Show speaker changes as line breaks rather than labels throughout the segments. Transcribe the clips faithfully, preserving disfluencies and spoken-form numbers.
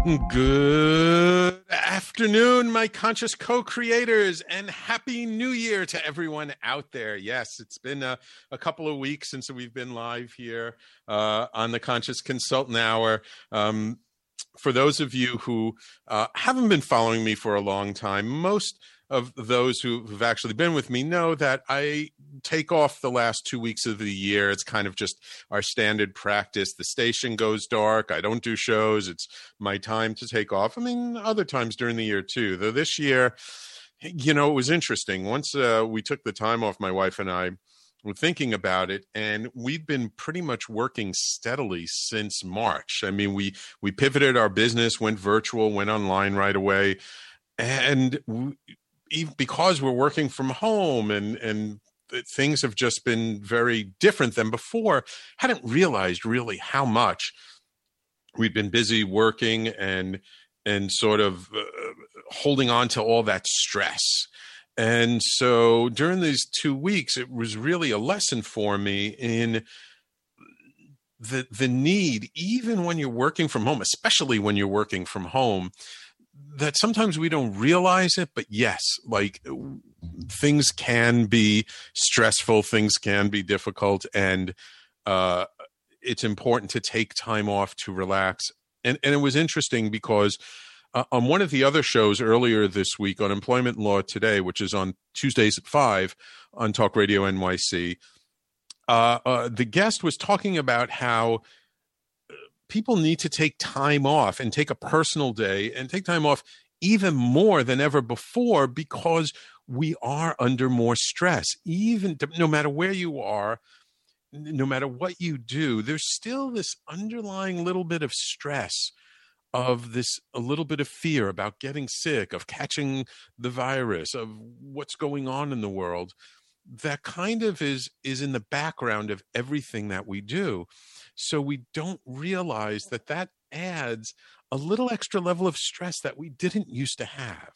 Good afternoon, my conscious co-creators, and Happy New Year to everyone out there. Yes, it's been a, a couple of weeks since we've been live here uh, on the Conscious Consultant Hour. Um, for those of you who uh, haven't been following me for a long time, most of those who have actually been with me know that I take off the last two weeks of the year. It's kind of just our standard practice. The station goes dark. I don't do shows. It's my time to take off. I mean, other times during the year too, though this year, you know, it was interesting. Once uh, we took the time off, my wife and I were thinking about it, and we've been pretty much working steadily since March. I mean, we, we pivoted our business, went virtual, went online right away. And we, even because we're working from home and, and things have just been very different than before, hadn't realized really how much we'd been busy working and, and sort of uh, holding on to all that stress. And so during these two weeks, it was really a lesson for me in the, the need, even when you're working from home, especially when you're working from home, that sometimes we don't realize it, but yes, like things can be stressful, things can be difficult, and uh, it's important to take time off to relax. And, and it was interesting because uh, on one of the other shows earlier this week on Employment Law Today, which is on Tuesdays at five on Talk Radio N Y C, uh, uh, the guest was talking about how people need to take time off and take a personal day and take time off even more than ever before because we are under more stress. Even no matter where you are, no matter what you do, there's still this underlying little bit of stress, of this a little bit of fear about getting sick, of catching the virus, of what's going on in the world. That kind of is is in the background of everything that we do. So we don't realize that that adds a little extra level of stress that we didn't used to have.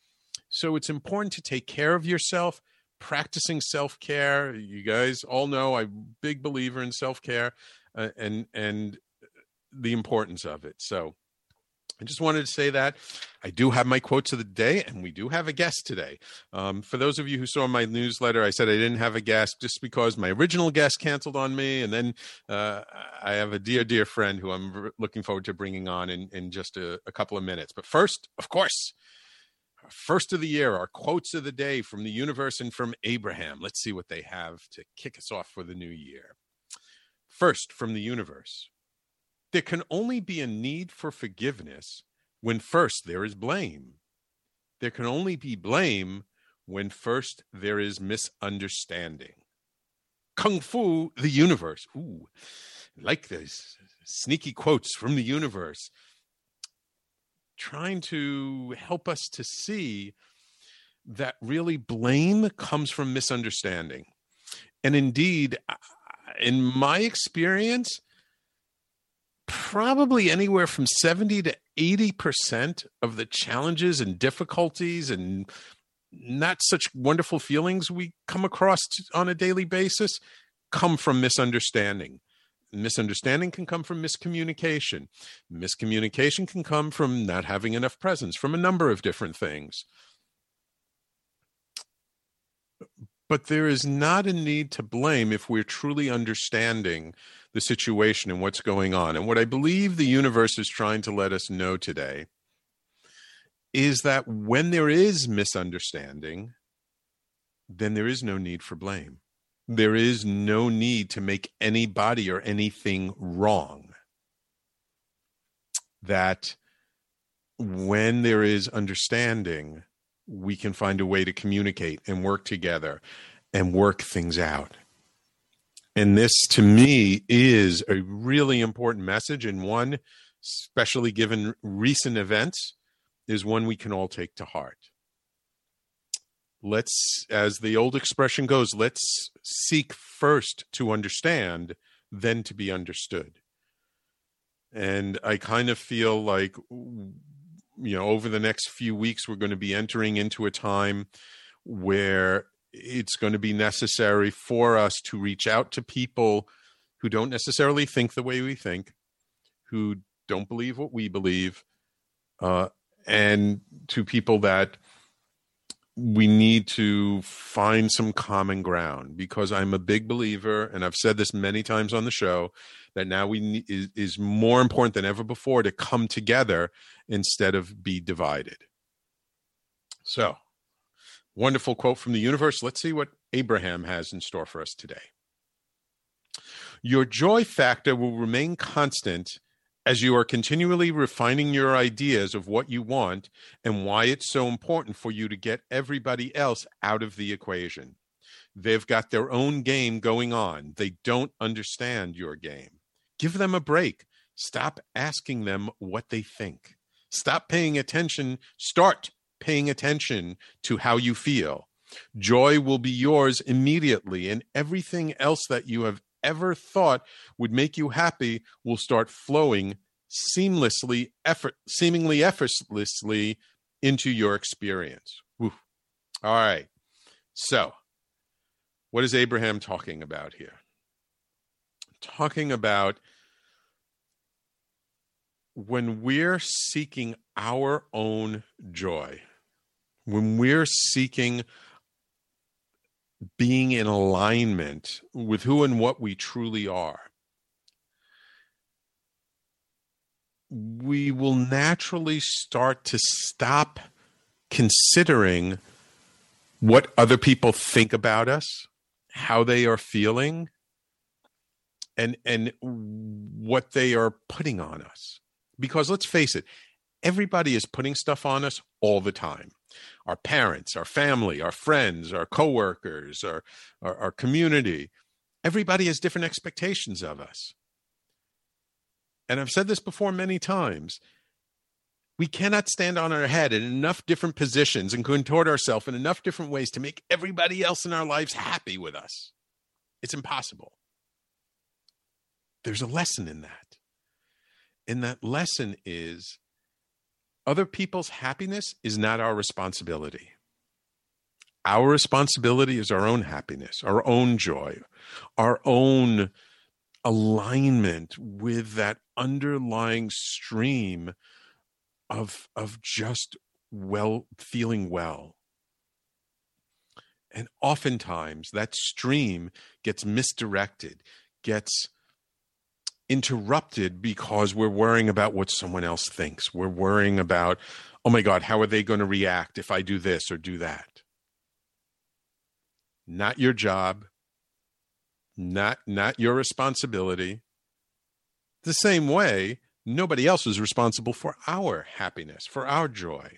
So it's important to take care of yourself, practicing self-care. You guys all know I'm a big believer in self-care uh, and and the importance of it. So I just wanted to say that. I do have my quotes of the day, and we do have a guest today. Um, for those of you who saw my newsletter, I said I didn't have a guest just because my original guest canceled on me, and then uh, I have a dear, dear friend who I'm r- looking forward to bringing on in, in just a, a couple of minutes. But first, of course, our first of the year, our quotes of the day from the universe and from Abraham. Let's see what they have to kick us off for the new year. First, from the universe. There can only be a need for forgiveness when first there is blame. There can only be blame when first there is misunderstanding. Kung Fu, the universe. Ooh, like this sneaky quotes from the universe, trying to help us to see that really blame comes from misunderstanding. And indeed, in my experience, probably anywhere from seventy to eighty percent of the challenges and difficulties and not such wonderful feelings we come across on a daily basis come from misunderstanding. Misunderstanding can come from miscommunication. Miscommunication can come from not having enough presence, from a number of different things. But there is not a need to blame if we're truly understanding the situation and what's going on. And what I believe the universe is trying to let us know today is that when there is misunderstanding, then there is no need for blame. There is no need to make anybody or anything wrong. That when there is understanding, we can find a way to communicate and work together and work things out. And this, to me, is a really important message, and one, especially given recent events, is one we can all take to heart. Let's, as the old expression goes, let's seek first to understand, then to be understood. And I kind of feel like, you know, over the next few weeks, we're going to be entering into a time where it's going to be necessary for us to reach out to people who don't necessarily think the way we think, who don't believe what we believe, uh, and to people that we need to find some common ground, because I'm a big believer, and I've said this many times on the show, that now we need, is, is more important than ever before to come together instead of be divided. So, wonderful quote from the universe. Let's see what Abraham has in store for us today. Your joy factor will remain constant as you are continually refining your ideas of what you want and why it's so important for you to get everybody else out of the equation. They've got their own game going on. They don't understand your game. Give them a break. Stop asking them what they think. Stop paying attention. Start paying attention to how you feel. Joy will be yours immediately, and everything else that you have ever thought would make you happy will start flowing seamlessly, effort, seemingly effortlessly into your experience. Woo. All right. So, what is Abraham talking about here? Talking about when we're seeking our own joy, when we're seeking being in alignment with who and what we truly are, we will naturally start to stop considering what other people think about us, how they are feeling, and and what they are putting on us. Because let's face it, everybody is putting stuff on us all the time. Our parents, our family, our friends, our coworkers, our, our, our community. Everybody has different expectations of us. And I've said this before many times. We cannot stand on our head in enough different positions and contort ourselves in enough different ways to make everybody else in our lives happy with us. It's impossible. There's a lesson in that. And that lesson is other people's happiness is not our responsibility. Our responsibility is our own happiness, our own joy, our own alignment with that underlying stream of, of just well, feeling well. And oftentimes that stream gets misdirected, gets interrupted because we're worrying about what someone else thinks. We're worrying about, oh my God, how are they going to react if I do this or do that? Not your job, not, not your responsibility. The same way, nobody else is responsible for our happiness, for our joy.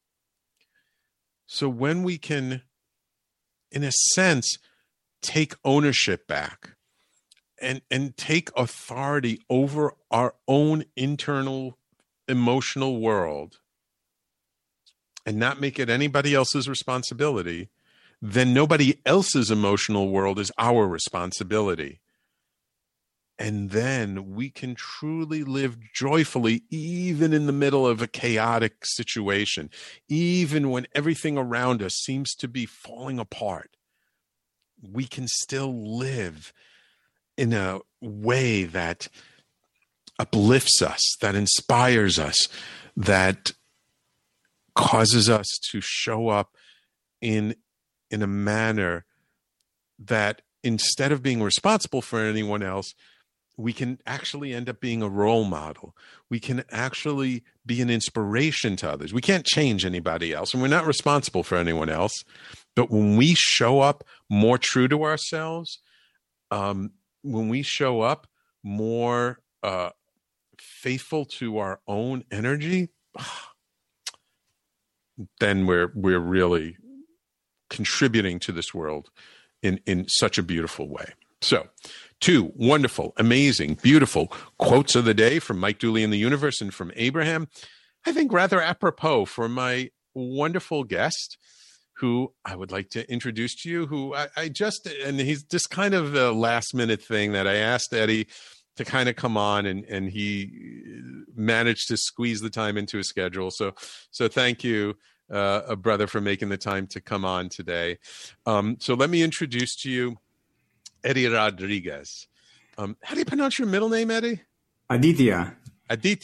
So when we can, in a sense, take ownership back, and and take authority over our own internal emotional world and not make it anybody else's responsibility, then nobody else's emotional world is our responsibility. And then we can truly live joyfully, even in the middle of a chaotic situation, even when everything around us seems to be falling apart. We can still live in a way that uplifts us, that inspires us, that causes us to show up in, in a manner that instead of being responsible for anyone else, we can actually end up being a role model. We can actually be an inspiration to others. We can't change anybody else, and we're not responsible for anyone else. But when we show up more true to ourselves, um, when we show up more uh, faithful to our own energy, then we're we're really contributing to this world in, in such a beautiful way. So, two wonderful, amazing, beautiful quotes of the day from Mike Dooley in the Universe and from Abraham. I think rather apropos for my wonderful guest, who I would like to introduce to you, who I, I just, and he's just kind of a last minute thing that I asked Eddie to kind of come on, and, and he managed to squeeze the time into his schedule. So, so thank you, uh, a brother, for making the time to come on today. Um, so let me introduce to you Eddie Rodriguez. Um, how do you pronounce your middle name, Eddie?
Aditya.
Aditya.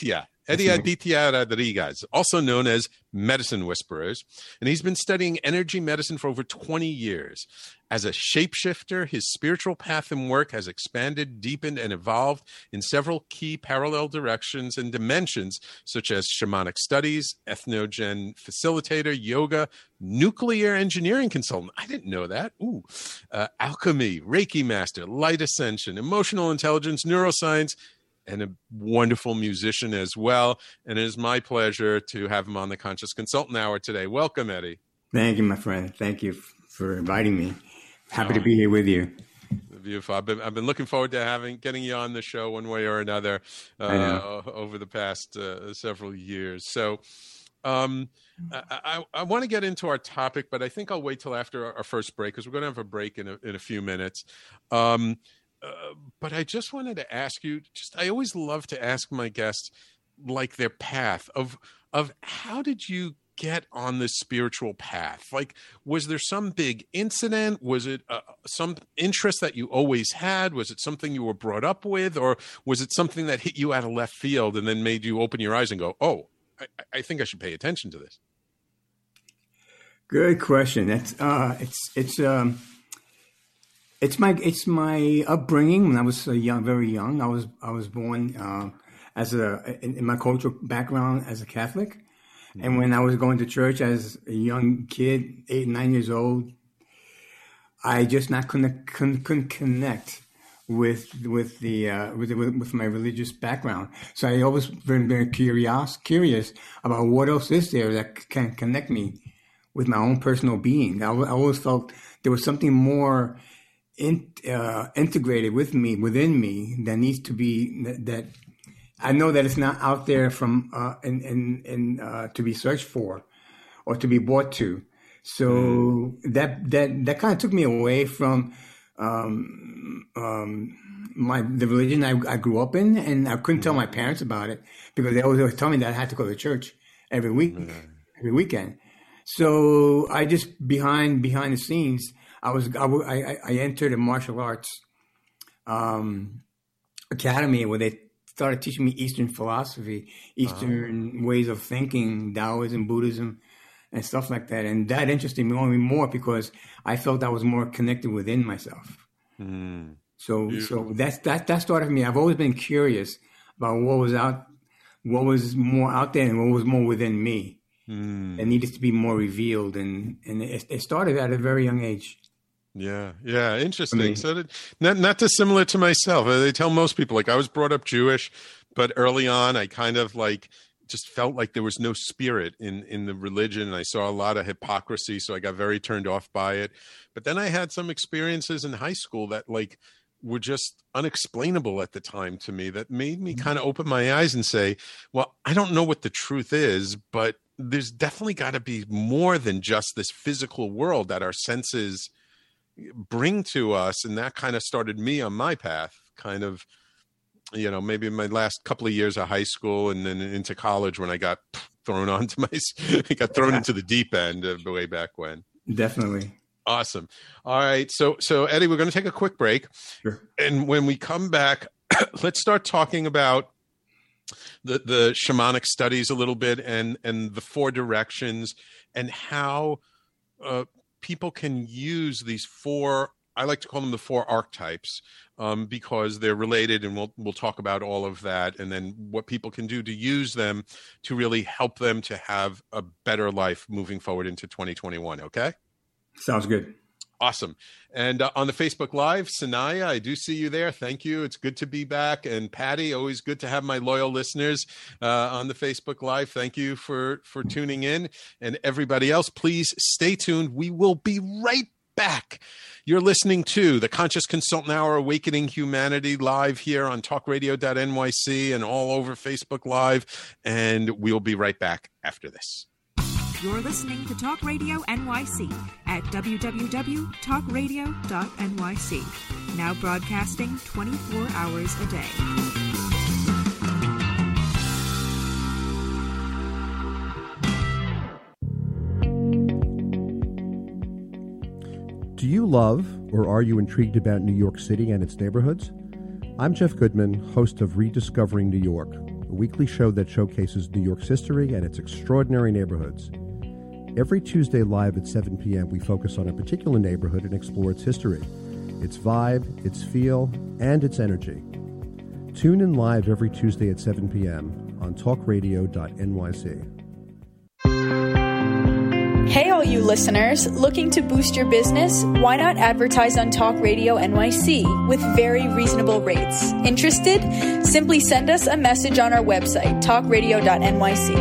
Eddie Aditya Rodriguez, also known as Medicine Whisperers, and he's been studying energy medicine for over twenty years. As a shapeshifter, his spiritual path and work has expanded, deepened, and evolved in several key parallel directions and dimensions, such as shamanic studies, ethnogen facilitator, yoga, nuclear engineering consultant. I didn't know that. Ooh, uh, alchemy, Reiki master, light ascension, emotional intelligence, neuroscience, and a wonderful musician as well. And it is my pleasure to have him on the Conscious Consultant Hour today. Welcome, Eddie.
Thank you, my friend. Thank you for inviting me. Happy oh, to be here with you.
Beautiful. I've been, I've been looking forward to having getting you on the show one way or another uh, over the past uh, several years. So um, I, I, I want to get into our topic, but I think I'll wait till after our, our first break, because we're going to have a break in a, in a few minutes. Um, Uh, but I just wanted to ask you, just, I always love to ask my guests, like, their path of, of how did you get on this spiritual path? Like, was there some big incident? Was it uh, some interest that you always had? Was it something you were brought up with? Or was it something that hit you out of left field and then made you open your eyes and go, oh, I, I think I should pay attention to this?
Good question. That's, uh, it's, it's, um, It's my it's my upbringing. When I was uh, young, very young, I was I was born uh, as a in, in my cultural background as a Catholic, mm-hmm. and when I was going to church as a young kid, eight nine years old, I just not couldn't couldn't, couldn't connect with with the uh, with, with with my religious background. So I always been very curious curious about what else is there that can connect me with my own personal being. I, I always felt there was something more In, uh, integrated with me, within me, that needs to be, that, that I know that it's not out there from, uh, and, and, and, uh, to be searched for or to be brought to. So mm. that, that, that kind of took me away from, um, um, my, the religion I, I grew up in, and I couldn't mm. tell my parents about it because they always, always tell me that I had to go to church every week, mm. every weekend. So I just, behind, behind the scenes, I was I, I entered a martial arts um, academy where they started teaching me Eastern philosophy, Eastern oh. ways of thinking, Taoism, Buddhism, and stuff like that. And that interested me only more because I felt I was more connected within myself. Mm. So yeah. so that's that that started me. I've always been curious about what was out, what was more out there, and what was more within me. Mm. That needed to be more revealed, and and it, it started at a very young age.
Yeah. Yeah. Interesting. So that, not, not dissimilar to myself. They tell most people, like, I was brought up Jewish, but early on I kind of like just felt like there was no spirit in, in the religion. And I saw a lot of hypocrisy. So I got very turned off by it. But then I had some experiences in high school that like were just unexplainable at the time to me, that made me kind of open my eyes and say, well, I don't know what the truth is, but there's definitely got to be more than just this physical world that our senses bring to us. And that kind of started me on my path, kind of, you know, maybe in my last couple of years of high school and then into college when I got thrown onto my, I got thrown into the deep end uh, way back when.
Definitely.
Awesome. All right. So, so Eddie, we're going to take a quick break.
Sure.
And when we come back, let's start talking about the, the shamanic studies a little bit, and, and the four directions, and how, uh, people can use these four, I like to call them the four archetypes, um, because they're related, and we'll we'll talk about all of that, and then what people can do to use them to really help them to have a better life moving forward into twenty twenty-one. Okay?
Sounds good.
Awesome. And uh, on the Facebook Live, Sanaya, I do see you there. Thank you. It's good to be back. And Patty, always good to have my loyal listeners uh, on the Facebook Live. Thank you for, for tuning in. And everybody else, please stay tuned. We will be right back. You're listening to the Conscious Consultant Hour, Awakening Humanity, live here on talk radio dot N Y C and all over Facebook Live. And we'll be right back after this.
You're listening to Talk Radio N Y C at w w w dot talk radio dot N Y C. Now broadcasting twenty-four hours a day.
Do you love, or are you intrigued about New York City and its neighborhoods? I'm Jeff Goodman, host of Rediscovering New York, a weekly show that showcases New York's history and its extraordinary neighborhoods. Every Tuesday live at seven p.m., we focus on a particular neighborhood and explore its history, its vibe, its feel, and its energy. Tune in live every Tuesday at seven p.m. on talk radio dot N Y C.
Hey, all you listeners, looking to boost your business? Why not advertise on Talk Radio N Y C with very reasonable rates? Interested? Simply send us a message on our website, talk radio dot N Y C.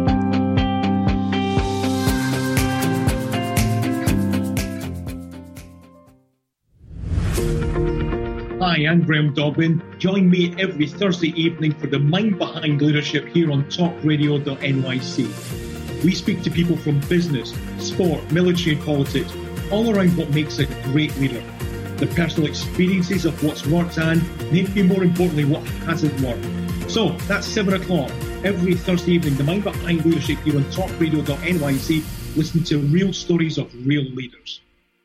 Hi, I'm Graham Dobbin. Join me every Thursday evening for the Mind Behind Leadership here on talk radio dot N Y C. We speak to people from business, sport, military and politics, all around what makes a great leader. The personal experiences of what's worked and, maybe more importantly, what hasn't worked. So, that's seven o'clock every Thursday evening, the Mind Behind Leadership here on talk radio dot N Y C. Listen to real stories of real leaders.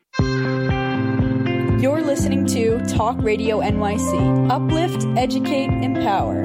You're listening to Talk Radio N Y C. Uplift, educate, empower.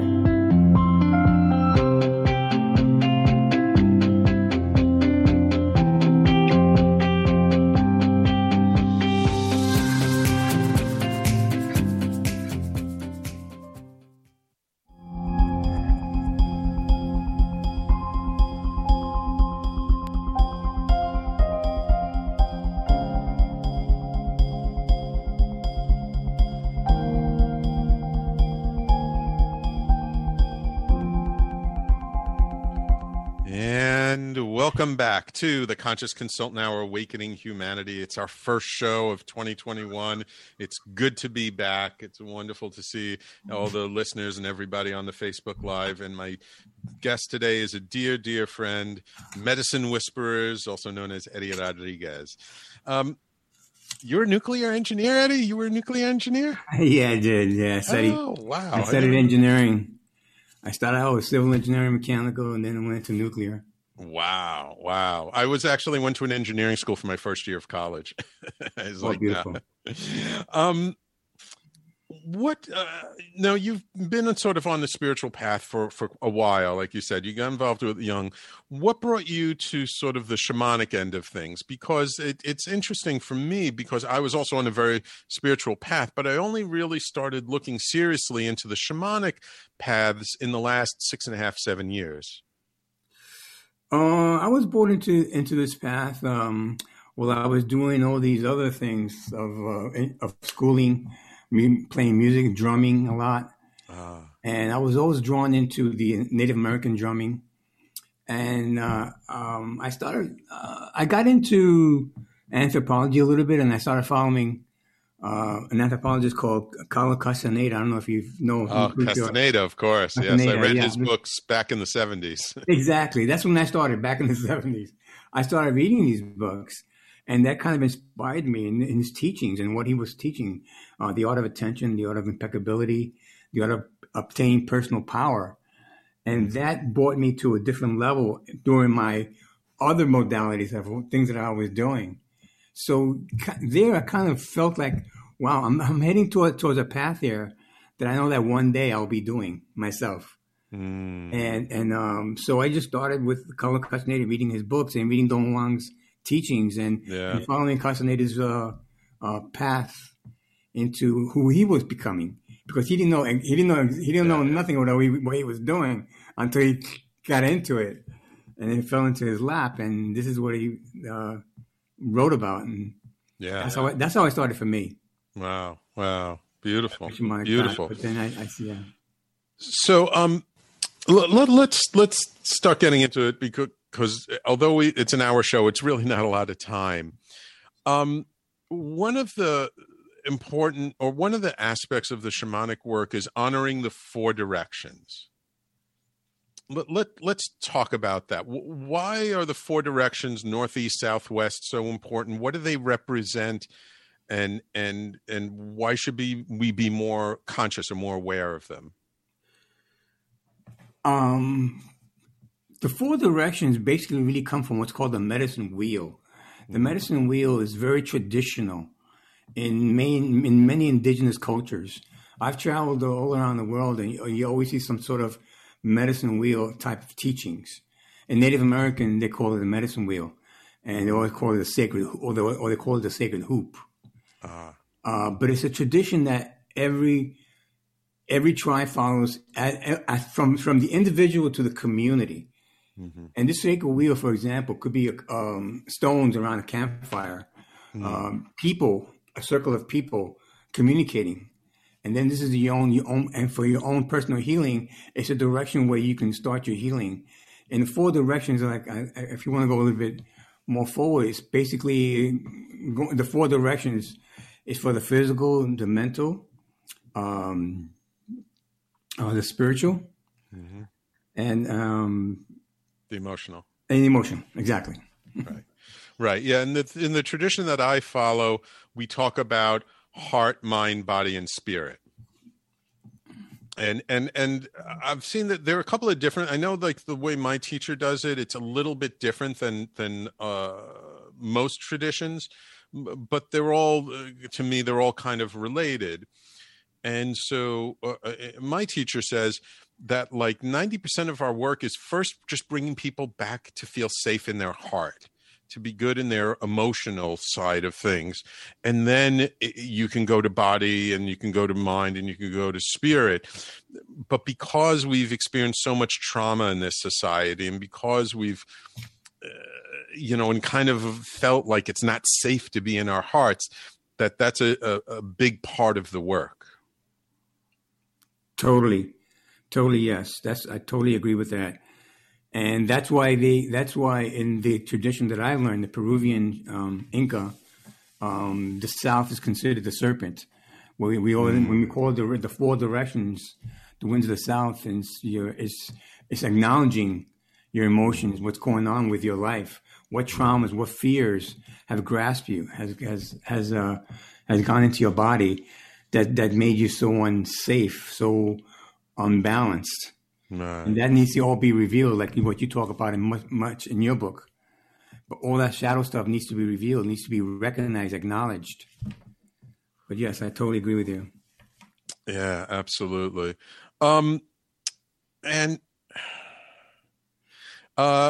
Welcome back to the Conscious Consultant Hour, Awakening Humanity. It's our first show of twenty twenty-one. It's good to be back. It's wonderful to see all the listeners and everybody on the Facebook Live. And my guest today is a dear, dear friend, Medicine Whisperers, also known as Eddie Rodriguez. Um, you're a nuclear engineer, Eddie? You were a nuclear engineer?
Yeah, I did. Yeah, I studied,
oh, wow.
I studied I engineering. I started out with civil engineering, mechanical, and then I went into nuclear.
Wow. Wow. I was actually went to an engineering school for my first year of college. It's
oh,
like,
beautiful.
Uh, um, what, uh, now you've been sort of on the spiritual path for, for a while. Like you said, you got involved with young. What brought you to sort of the shamanic end of things? Because it, it's interesting for me because I was also on a very spiritual path, but I only really started looking seriously into the shamanic paths in the last six and a half, seven years.
Uh, I was born into into this path um, while I was doing all these other things of uh, of schooling, me, playing music, drumming a lot, uh. and I was always drawn into the Native American drumming. And uh, um, I started, uh, I got into anthropology a little bit, and I started following uh, an anthropologist called Carlos Castaneda. I don't know if you know.
Oh, Castaneda, of course. Castaneda, yes, I read yeah. his books back in the seventies.
Exactly. That's when I started, back in the seventies. I started reading these books, and that kind of inspired me in, in his teachings and what he was teaching. Uh, the art of attention, the art of impeccability, the art of obtaining personal power. And that brought me to a different level during my other modalities of things that I was doing. So there I kind of felt like, wow, I'm, I'm heading toward, towards a path here that I know that one day I'll be doing myself. Mm. And and um, so I just started with Carlos Castaneda, reading his books and reading Don Juan's teachings and, yeah. and following Castaneda's uh, uh, path into who he was becoming. Because he didn't know, he didn't know, he didn't know nothing about what he, what he was doing until he got into it, and it fell into his lap. And this is what he uh, wrote about, and yeah, that's how I, that's how it started for me.
Wow, wow, beautiful, beautiful.
But then I, I see. Yeah.
So, um, let, let, let's let's start getting into it because because although we, it's an hour show, it's really not a lot of time. Um, one of the important or one of the aspects of the shamanic work is honoring the four directions. Let, let, let's talk about that. Why are the four directions, northeast, southwest, so important? What do they represent? And and and why should be, we be more conscious or more aware of them?
Um, the four directions basically really come from what's called the medicine wheel. The medicine wheel is very traditional in main, in many indigenous cultures. I've traveled all around the world, and you, you always see some sort of medicine wheel type of teachings. In Native American, they call it the medicine wheel, and they always call it a sacred, or they, or they call it the sacred hoop. Uh-huh. Uh, but it's a tradition that every every tribe follows at, at, from from the individual to the community. Mm-hmm. And this sacred wheel, for example, could be um, stones around a campfire, mm-hmm. um, people, a circle of people communicating. And then this is your own, your own, and for your own personal healing, it's a direction where you can start your healing. In the four directions, like I, if you want to go a little bit more forward, it's basically go, the four directions is for the physical, the mental, um, uh, the spiritual, mm-hmm. and um,
the emotional.
And emotion, exactly.
Right, right, yeah. And the, in the tradition that I follow, we talk about heart, mind, body, and spirit. And and and I've seen that there are a couple of different. I know, like the way my teacher does it, it's a little bit different than than uh, most traditions, but they're all, to me, they're all kind of related. And so uh, my teacher says that like ninety percent of our work is first just bringing people back to feel safe in their heart, to be good in their emotional side of things. And then you can go to body, and you can go to mind, and you can go to spirit. But because we've experienced so much trauma in this society, and because we've, uh, you know, and kind of felt like it's not safe to be in our hearts, that that's a, a, a big part of the work.
Totally. Totally. Yes. That's, I totally agree with that. And that's why they, that's why in the tradition that I learned, the Peruvian um, Inca, um, the South is considered the serpent. Where we, we all, mm. when we call the the four directions, the winds of the South, and you're, it's it's acknowledging your emotions, what's going on with your life, what traumas, what fears have grasped you, has has has uh, has gone into your body that that made you so unsafe, so unbalanced. Right. And that needs to all be revealed, like what you talk about in much, much in your book. But all that shadow stuff needs to be revealed, needs to be recognized, acknowledged. But yes, I totally agree with you.
Yeah, absolutely. Um, and uh,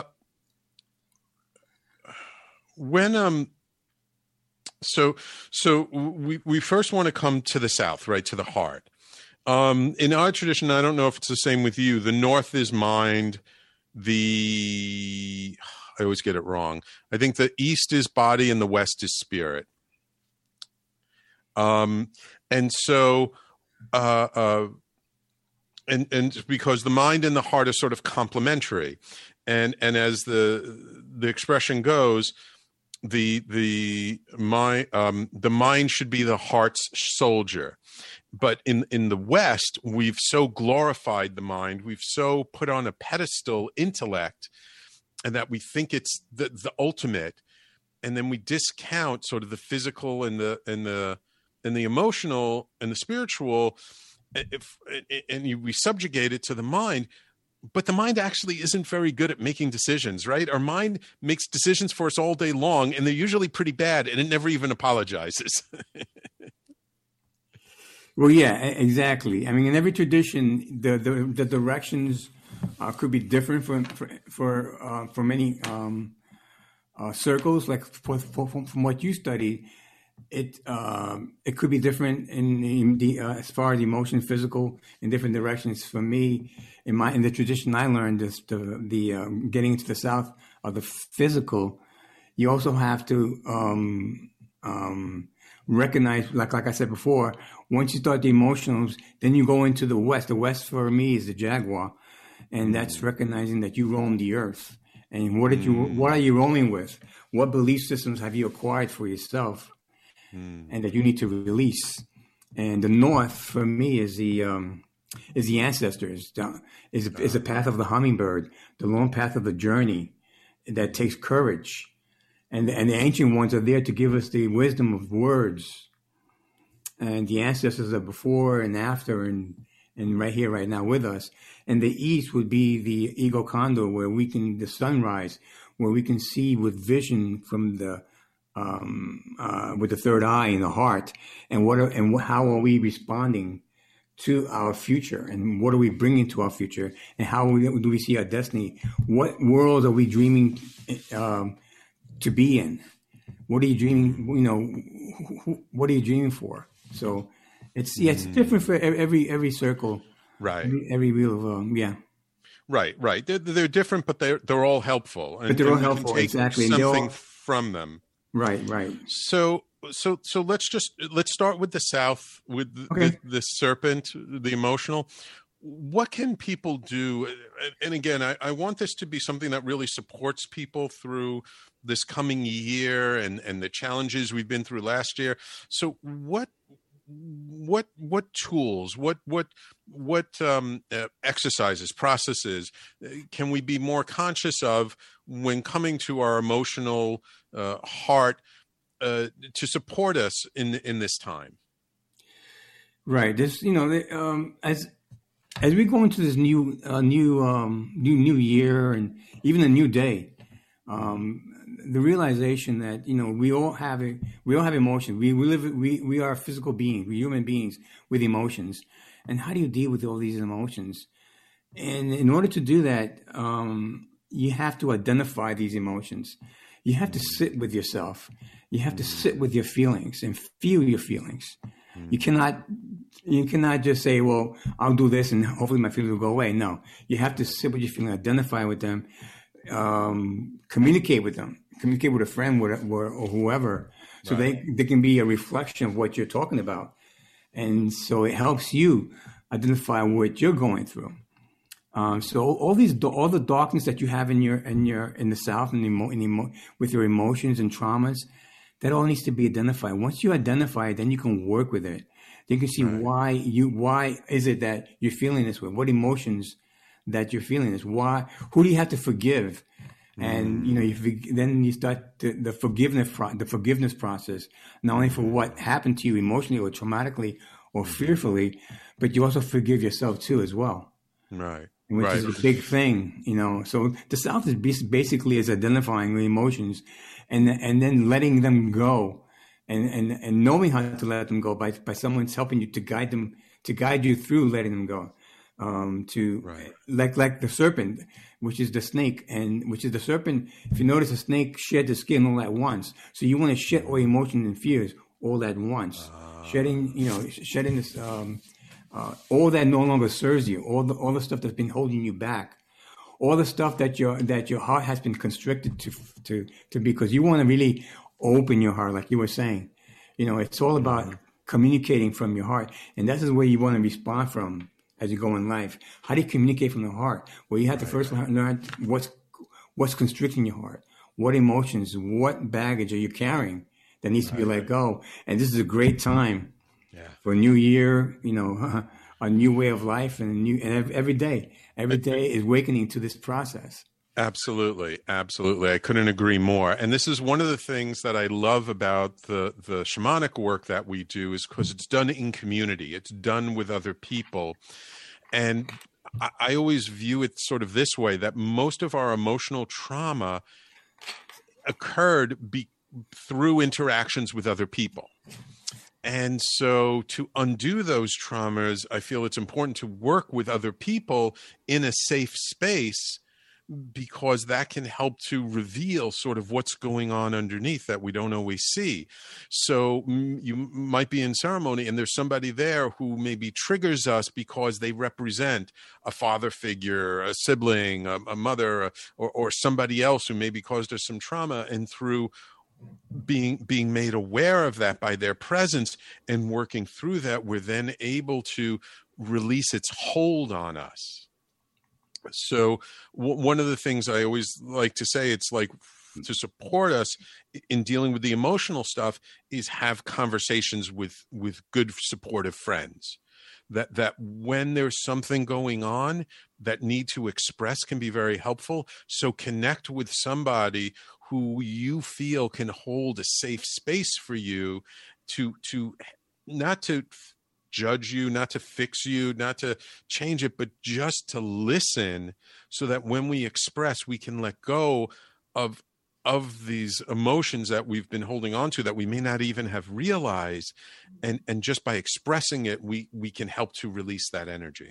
when um, so so we we first want to come to the South, right, to the heart. Um, in our tradition, I don't know if it's the same with you. The North is mind. The, I always get it wrong. I think the East is body and the West is spirit. Um, and so, uh, uh, and, and because the mind and the heart are sort of complementary. And, and as the, the expression goes, the, the, my, um, the mind should be the heart's soldier. But in, in the West, we've so glorified the mind, we've so put on a pedestal intellect, and that we think it's the, the ultimate, and then we discount sort of the physical and the and the and the emotional and the spiritual, if, and you, we subjugate it to the mind. But the mind actually isn't very good at making decisions, right? Our mind makes decisions for us all day long, and they're usually pretty bad, and it never even apologizes.
Well, yeah, exactly. I mean, in every tradition, the the, the directions uh, could be different for for for, uh, for many um, uh, circles. Like for, for, from what you studied, it uh, it could be different in, in the uh, as far as emotion, physical, in different directions. For me, in my in the tradition I learned, this the the um, getting into the South of the physical, you also have to um, um, recognize, like like I said before. Once you start the emotionals, then you go into the West. The West for me is the Jaguar, and that's recognizing that you roam the earth. And what did you? Mm. What are you roaming with? What belief systems have you acquired for yourself, mm. and that you need to release? And the North for me is the um, is the ancestors. Is is the path of the hummingbird, the long path of the journey that takes courage, and and the ancient ones are there to give us the wisdom of words. And the ancestors are before and after, and, and right here, right now with us. And the East would be the ego condor, where we can, the sunrise, where we can see with vision from the, um, uh, with the third eye in the heart. And what, are, and how are we responding to our future, and what are we bringing to our future, and how we, do we see our destiny? What world are we dreaming um, to be in? What are you dreaming? You know, what are you dreaming for? So it's yeah, it's different for every every circle,
right?
Every, every wheel of um, yeah.
Right, right. They're, they're different, but they're they're all helpful. And,
but they're all
and you
helpful,
can take
exactly.
Something
all,
from them.
Right, right.
So, so, so let's just let's start with the South, with the,
okay.
the, the serpent, the emotional. What can people do? And again, I, I want this to be something that really supports people through this coming year and and the challenges we've been through last year. So, what? What what tools, what what what um, uh, exercises, processes uh, can we be more conscious of when coming to our emotional uh, heart uh, to support us in in this time?
Right. This, you know, um, as as we go into this new uh, new um, new new year and even a new day. Um, the realization that, you know, we all have a, we all have emotions. We, we live, we, we are physical beings, we're human beings with emotions. And how do you deal with all these emotions? And in order to do that, um, you have to identify these emotions. You have to sit with yourself. You have to sit with your feelings and feel your feelings. You cannot, you cannot just say, well, I'll do this and hopefully my feelings will go away. No, you have to sit with your feelings, identify with them, um, communicate with them. Communicate with a friend or, or whoever, so right. they, they can be a reflection of what you're talking about. And so it helps you identify what you're going through. Um, so all these, all the darkness that you have in your, in your, in the South and emo, in emo, with your emotions and traumas, that all needs to be identified. Once you identify it, then you can work with it. Then you can see right. why you, why is it that you're feeling this way? What emotions that you're feeling this? Why, who do you have to forgive? And, you know, you, then you start the, the forgiveness, the forgiveness process, not only for what happened to you emotionally or traumatically or fearfully, but you also forgive yourself too, as well.
Right.
Which
right.
is a big thing, you know. So the South is basically is identifying the emotions and, and then letting them go and, and, and knowing how to let them go by, by someone's helping you to guide them, to guide you through letting them go. Um, to right. like, like the serpent, which is the snake, and which is the serpent. If you notice, a snake shed the skin all at once. So you want to shed all emotions and fears all at once. Uh, shedding, you know, shedding this, um, uh, all that no longer serves you. All the, all the stuff that's been holding you back. All the stuff that your, that your heart has been constricted to, to, to be, because you want to really open your heart, like you were saying. You know, it's all about mm-hmm. communicating from your heart. And that's where you want to respond from. As you go in life, how do you communicate from the heart? Well, you have to first learn what's what's constricting your heart, what emotions, what baggage are you carrying that needs to be let go. And this is a great time yeah. for a new year, you know, a new way of life, and a new and every day, every day is awakening to this process.
Absolutely, absolutely. I couldn't agree more. And this is one of the things that I love about the the shamanic work that we do, is because it's done in community. It's done with other people. And I, I always view it sort of this way, that most of our emotional trauma occurred be, through interactions with other people. And so to undo those traumas, I feel it's important to work with other people in a safe space, because that can help to reveal sort of what's going on underneath that we don't always see. So mm, you might be in ceremony and there's somebody there who maybe triggers us because they represent a father figure, a sibling, a, a mother, a, or, or somebody else who maybe caused us some trauma. And through being being made aware of that by their presence and working through that, we're then able to release its hold on us. So w- one of the things I always like to say, it's like to support us in dealing with the emotional stuff, is have conversations with, with good supportive friends. That, that when there's something going on that need to express can be very helpful. So connect with somebody who you feel can hold a safe space for you to, to not to judge you, not to fix you, not to change it, but just to listen, so that when we express, we can let go of of these emotions that we've been holding on to that we may not even have realized. And, and just by expressing it, we, we can help to release that energy.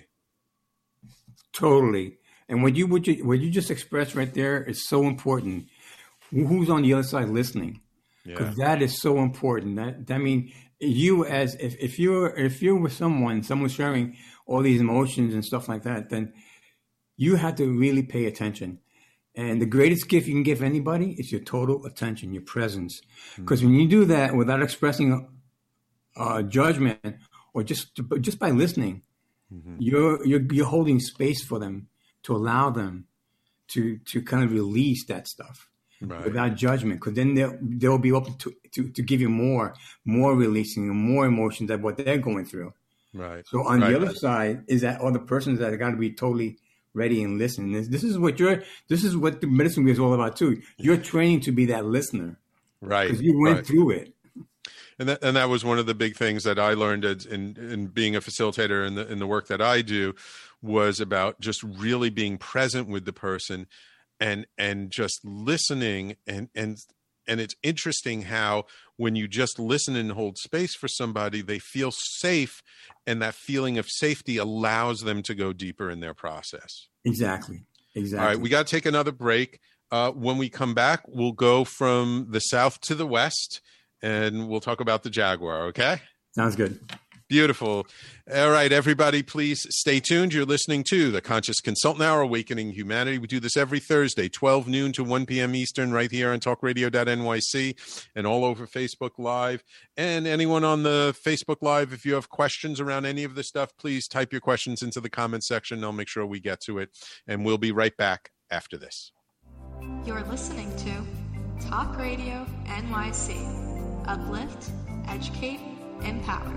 Totally. And what you, what you, what you just expressed right there is so important. Who's on the other side listening? Because yeah. that is so important. That, I mean, you as, if, if you're, if you're with someone, someone sharing all these emotions and stuff like that, then you have to really pay attention. And the greatest gift you can give anybody is your total attention, your presence. Because mm-hmm. when you do that without expressing uh, judgment or just just by listening, mm-hmm. you're, you're you're holding space for them to allow them to to kind of release that stuff right. without judgment. Because then they'll they'll be open to, to to give you more more releasing and more emotions than what they're going through.
Right.
So on
right.
the other side is that other persons that got to be totally ready and listen. This, this is what you're. This is what the medicine wheel is all about too. You're training to be that listener,
right?
Because you went
right.
through it.
And that and that was one of the big things that I learned in in being a facilitator in the in the work that I do, was about just really being present with the person, and and just listening. And and and it's interesting how when you just listen and hold space for somebody, they feel safe. And that feeling of safety allows them to go deeper in their process.
Exactly. Exactly.
All right. We got to take another break. Uh, when we come back, we'll go from the south to the west, and we'll talk about the Jaguar. Okay?
Sounds good.
Beautiful. All right, everybody, please stay tuned. You're listening to the Conscious Consultant Hour, Awakening Humanity. We do this every Thursday, twelve noon to one p.m. Eastern, right here on talk radio dot N Y C and all over Facebook Live. And anyone on the Facebook Live, if you have questions around any of this stuff, please type your questions into the comments section. I'll make sure we get to it. And we'll be right back after this.
You're listening to Talk Radio N Y C. Uplift, educate, empower.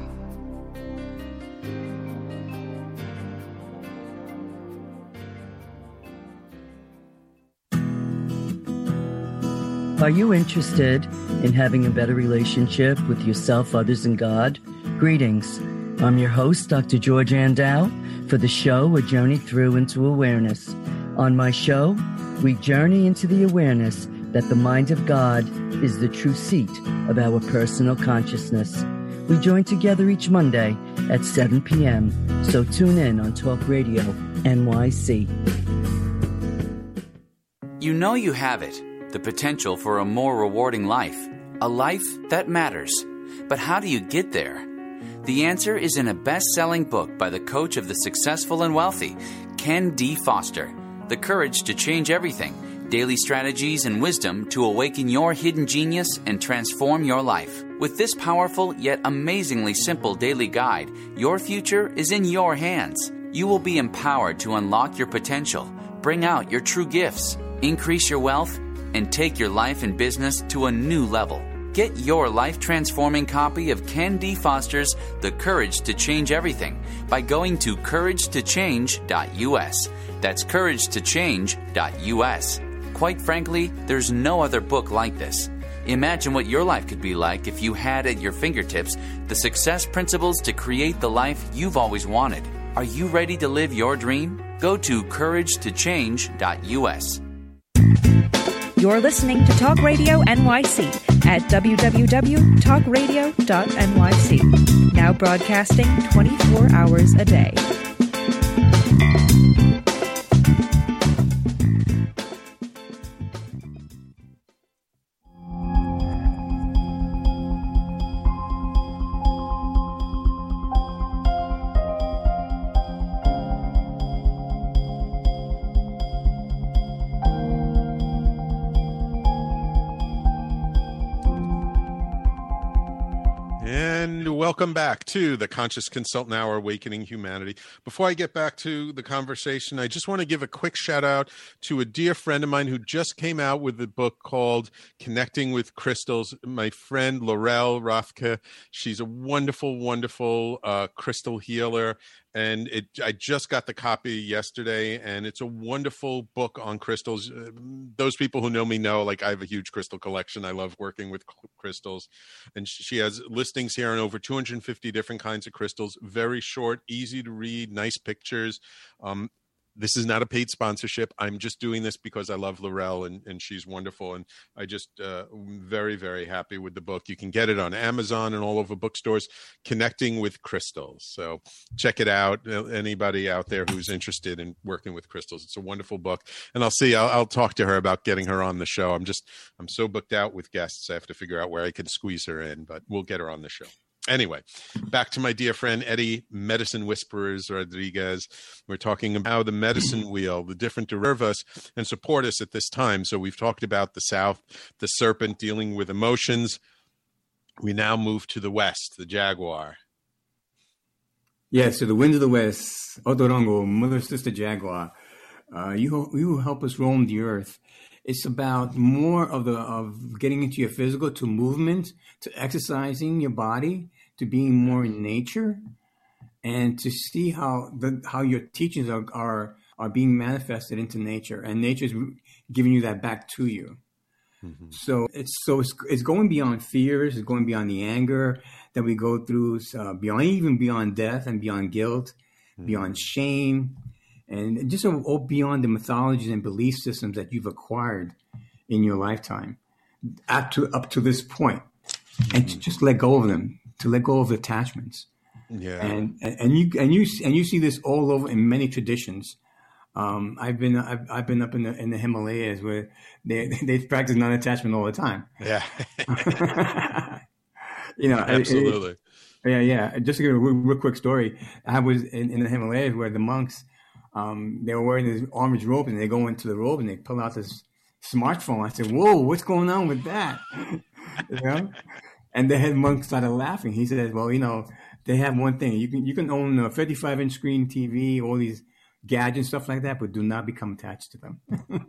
Are you interested in having a better relationship with yourself, others, and God? Greetings. I'm your host, Doctor George Andow, for the show A Journey Through into Awareness. On my show, we journey into the awareness that the mind of God is the true seat of our personal consciousness. We join together each Monday at seven p.m., so tune in on Talk Radio N Y C.
You know you have it. The potential for a more rewarding life, a life that matters. But how do you get there? The answer is in a best-selling book by the coach of the successful and wealthy, Ken D. Foster, The Courage to Change Everything, Daily Strategies and Wisdom to Awaken Your Hidden Genius and Transform Your Life. With this powerful yet amazingly simple daily guide, your future is in your hands. You will be empowered to unlock your potential, bring out your true gifts, increase your wealth, and take your life and business to a new level. Get your life-transforming copy of Ken D. Foster's The Courage to Change Everything by going to courage to change dot U S. That's courage to change dot U S. Quite frankly, there's no other book like this. Imagine what your life could be like if you had at your fingertips the success principles to create the life you've always wanted. Are you ready to live your dream? Go to courage to change dot U S.
You're listening to Talk Radio N Y C at w w w dot talk radio dot N Y C. Now broadcasting twenty-four hours a day.
Welcome back to the Conscious Consultant Hour, Awakening Humanity. Before I get back to the conversation, I just want to give a quick shout out to a dear friend of mine who just came out with a book called Connecting with Crystals. My friend Laurel Rothke. She's a wonderful, wonderful uh, crystal healer. And it, I just got the copy yesterday, and it's a wonderful book on crystals. Uh, those people who know me know, like, I have a huge crystal collection. I love working with crystals. And she has listings here on over two hundred fifty different kinds of crystals. Very short, easy to read, nice pictures. Um, This is not a paid sponsorship. I'm just doing this because I love Laurel, and, and she's wonderful. And I just uh, very, very happy with the book. You can get it on Amazon and all over bookstores, Connecting with Crystals. So check it out. Anybody out there who's interested in working with crystals, it's a wonderful book. And I'll see, I'll, I'll talk to her about getting her on the show. I'm just, I'm so booked out with guests. I have to figure out where I can squeeze her in, but we'll get her on the show. Anyway, back to my dear friend Eddie, Medicine Whisperers Rodriguez. We're talking about the medicine wheel, the different to serve us and support us at this time. So we've talked about the South, the serpent dealing with emotions. We now move to the West, the jaguar.
Yeah, so the winds of the West, Otorongo, Mother Sister Jaguar. Uh, you you help us roam the earth. It's about more of the of getting into your physical, to movement, to exercising your body, to being more in nature, and to see how the how your teachings are are, are being manifested into nature, and nature is giving you that back to you. Mm-hmm. So it's so it's, it's going beyond fears, it's going beyond the anger that we go through, uh, beyond even beyond death and beyond guilt, mm-hmm. beyond shame. And just all beyond the mythologies and belief systems that you've acquired in your lifetime up to up to this point, and to just let go of them, to let go of attachments.
Yeah.
And and you and you and you see this all over in many traditions. Um, I've been I've, I've been up in the in the Himalayas where they they practice non-attachment all the time.
Yeah.
You know,
absolutely.
It, it, yeah, yeah. Just to give a real, real quick story, I was in, in the Himalayas where the monks. Um, they were wearing these orange robes, and they go into the robe and they pull out this smartphone. I said, "Whoa, what's going on with that?" You know, and the head monk started laughing. He said, "Well, you know, they have one thing: you can you can own a fifty-five inch screen T V, all these gadgets, stuff like that, but do not become attached to them."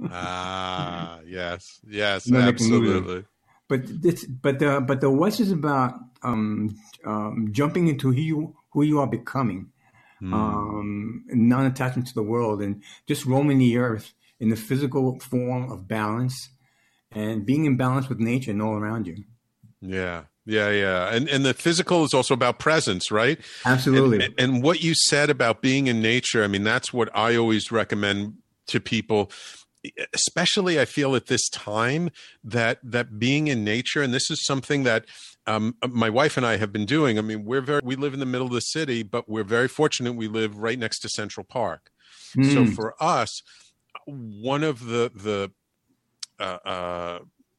Ah, yes, yes,
no,
absolutely.
But this, but the but the West is about um, um, jumping into who you who you are becoming. Mm. Um, non-attachment to the world, and just roaming the earth in the physical form of balance, and being in balance with nature and all around you.
Yeah, yeah, yeah. And and the physical is also about presence, right?
Absolutely.
And, and what you said about being in nature, I mean, that's what I always recommend to people. Especially, I feel at this time that that being in nature, and this is something that um, my wife and I have been doing. I mean, we're very we live in the middle of the city, but we're very fortunate. We live right next to Central Park. Mm. So for us, one of the the uh, uh,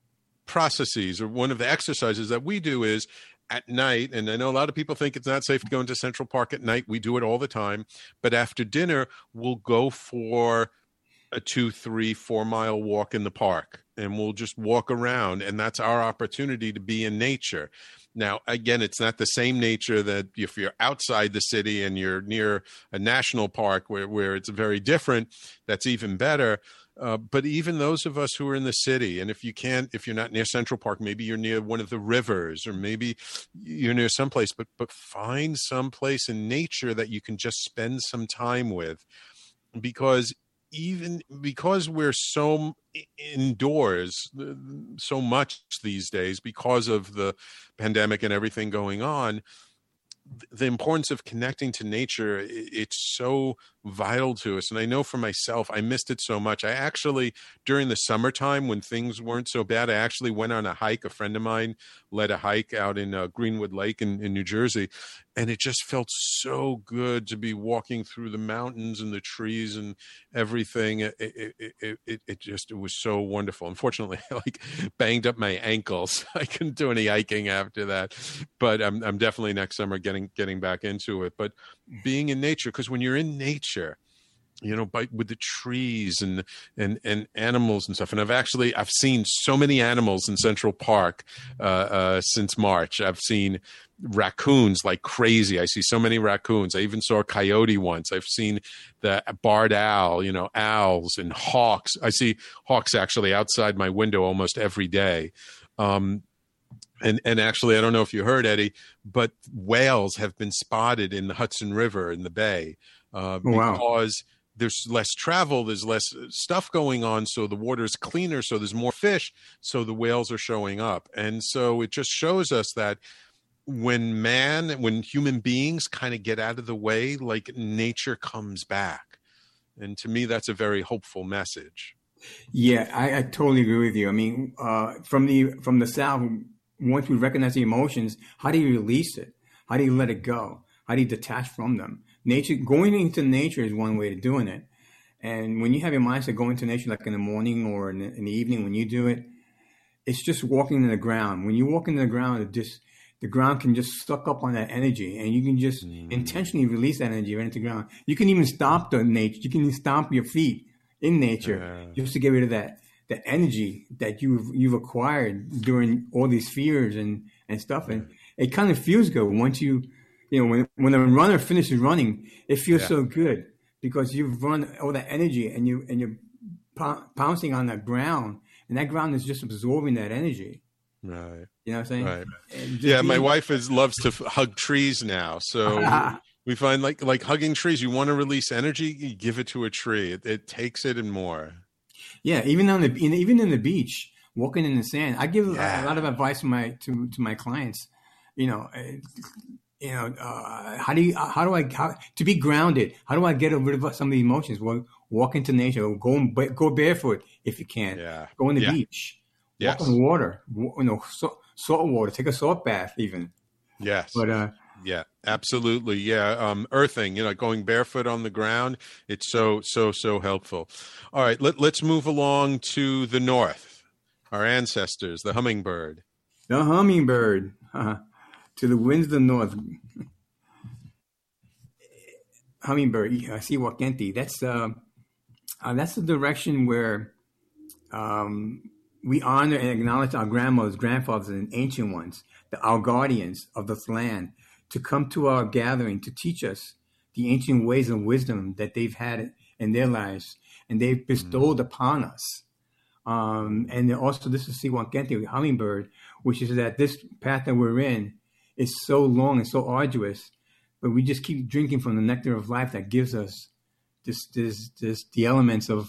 processes or one of the exercises that we do is at night, and I know a lot of people think it's not safe to go into Central Park at night. We do it all the time, but after dinner, we'll go for a two, three, four mile walk in the park, and we'll just walk around, and that's our opportunity to be in nature. Now, again, it's not the same nature that if you're outside the city and you're near a national park where, where it's very different, that's even better. Uh, but even those of us who are in the city, and if you can't, if you're not near Central Park, maybe you're near one of the rivers, or maybe you're near someplace, but, but find someplace in nature that you can just spend some time with, because even because we're so indoors so much these days because of the pandemic and everything going on, the importance of connecting to nature, it's so vital to us. And I know for myself, I missed it so much. I actually, during the summertime when things weren't so bad, I actually went on a hike. A friend of mine led a hike out in uh, Greenwood Lake in, in New Jersey. And it just felt so good to be walking through the mountains and the trees and everything. It, it, it, it, it just, it was so wonderful. Unfortunately, I like banged up my ankles. I couldn't do any hiking after that, but I'm, I'm definitely next summer getting, getting back into it. But being in nature, because when you're in nature, you know, by, with the trees and, and, and animals and stuff. And I've actually, I've seen so many animals in Central Park uh, uh, since March. I've seen raccoons like crazy. I see so many raccoons. I even saw a coyote once. I've seen the barred owl, you know, owls and hawks. I see hawks actually outside my window almost every day. Um, And and actually, I don't know if you heard, Eddie, but whales have been spotted in the Hudson River in the Bay uh,
wow.
because there's less travel, there's less stuff going on, so the water's cleaner, so there's more fish, so the whales are showing up. And so it just shows us that when man, when human beings kind of get out of the way, like nature comes back. And to me, that's a very hopeful message.
Yeah, I, I totally agree with you. I mean, uh, from the from the South, once we recognize the emotions, how do you release it? How do you let it go? How do you detach from them? Nature, going into nature is one way of doing it. And when you have your mindset go into nature, like in the morning or in the, in the evening, when you do it, it's just walking in the ground. When you walk into the ground, it just the ground can just suck up on that energy, and you can just mm. intentionally release that energy right into the ground. You can even stomp the nature. You can stomp your feet in nature yeah. just to get rid of that that energy that you've you've acquired during all these fears and, and stuff. And it kind of feels good once you, you know, when when a runner finishes running, it feels yeah. so good because you've run all that energy and you and you're p- pouncing on that ground, and that ground is just absorbing that energy.
Right.
You know what I'm saying?
Right. Yeah, my wife is loves to f- hug trees now. So we find like like hugging trees, you want to release energy, you give it to a tree. It, it takes it and more.
Yeah, even on the in, even in the beach, walking in the sand. I give yeah. a, a lot of advice to my to, to my clients. You know, uh, you know, uh, how do you how do I how, to be grounded? How do I get rid of some of the emotions? Well, walk into nature. Or go go barefoot if you can.
Yeah.
Go on the
yeah.
beach.
Yes.
Walk in water, you know, salt, salt water. Take a salt bath, even.
Yes.
But uh,
yeah, absolutely. Yeah, um, earthing. You know, going barefoot on the ground. It's so so so helpful. All right, let let's move along to the north. Our ancestors, the hummingbird.
The hummingbird, uh, to the winds of the north. Hummingbird, Siwa Kenti. That's uh, uh, that's the direction where. Um, We honor and acknowledge our grandmothers, grandfathers, and ancient ones, the, our guardians of this land, to come to our gathering to teach us the ancient ways and wisdom that they've had in their lives, and they've bestowed mm. upon us. Um, and also, this is Siwa Kenti, hummingbird, which is that this path that we're in is so long and so arduous, but we just keep drinking from the nectar of life that gives us this, this, this the elements of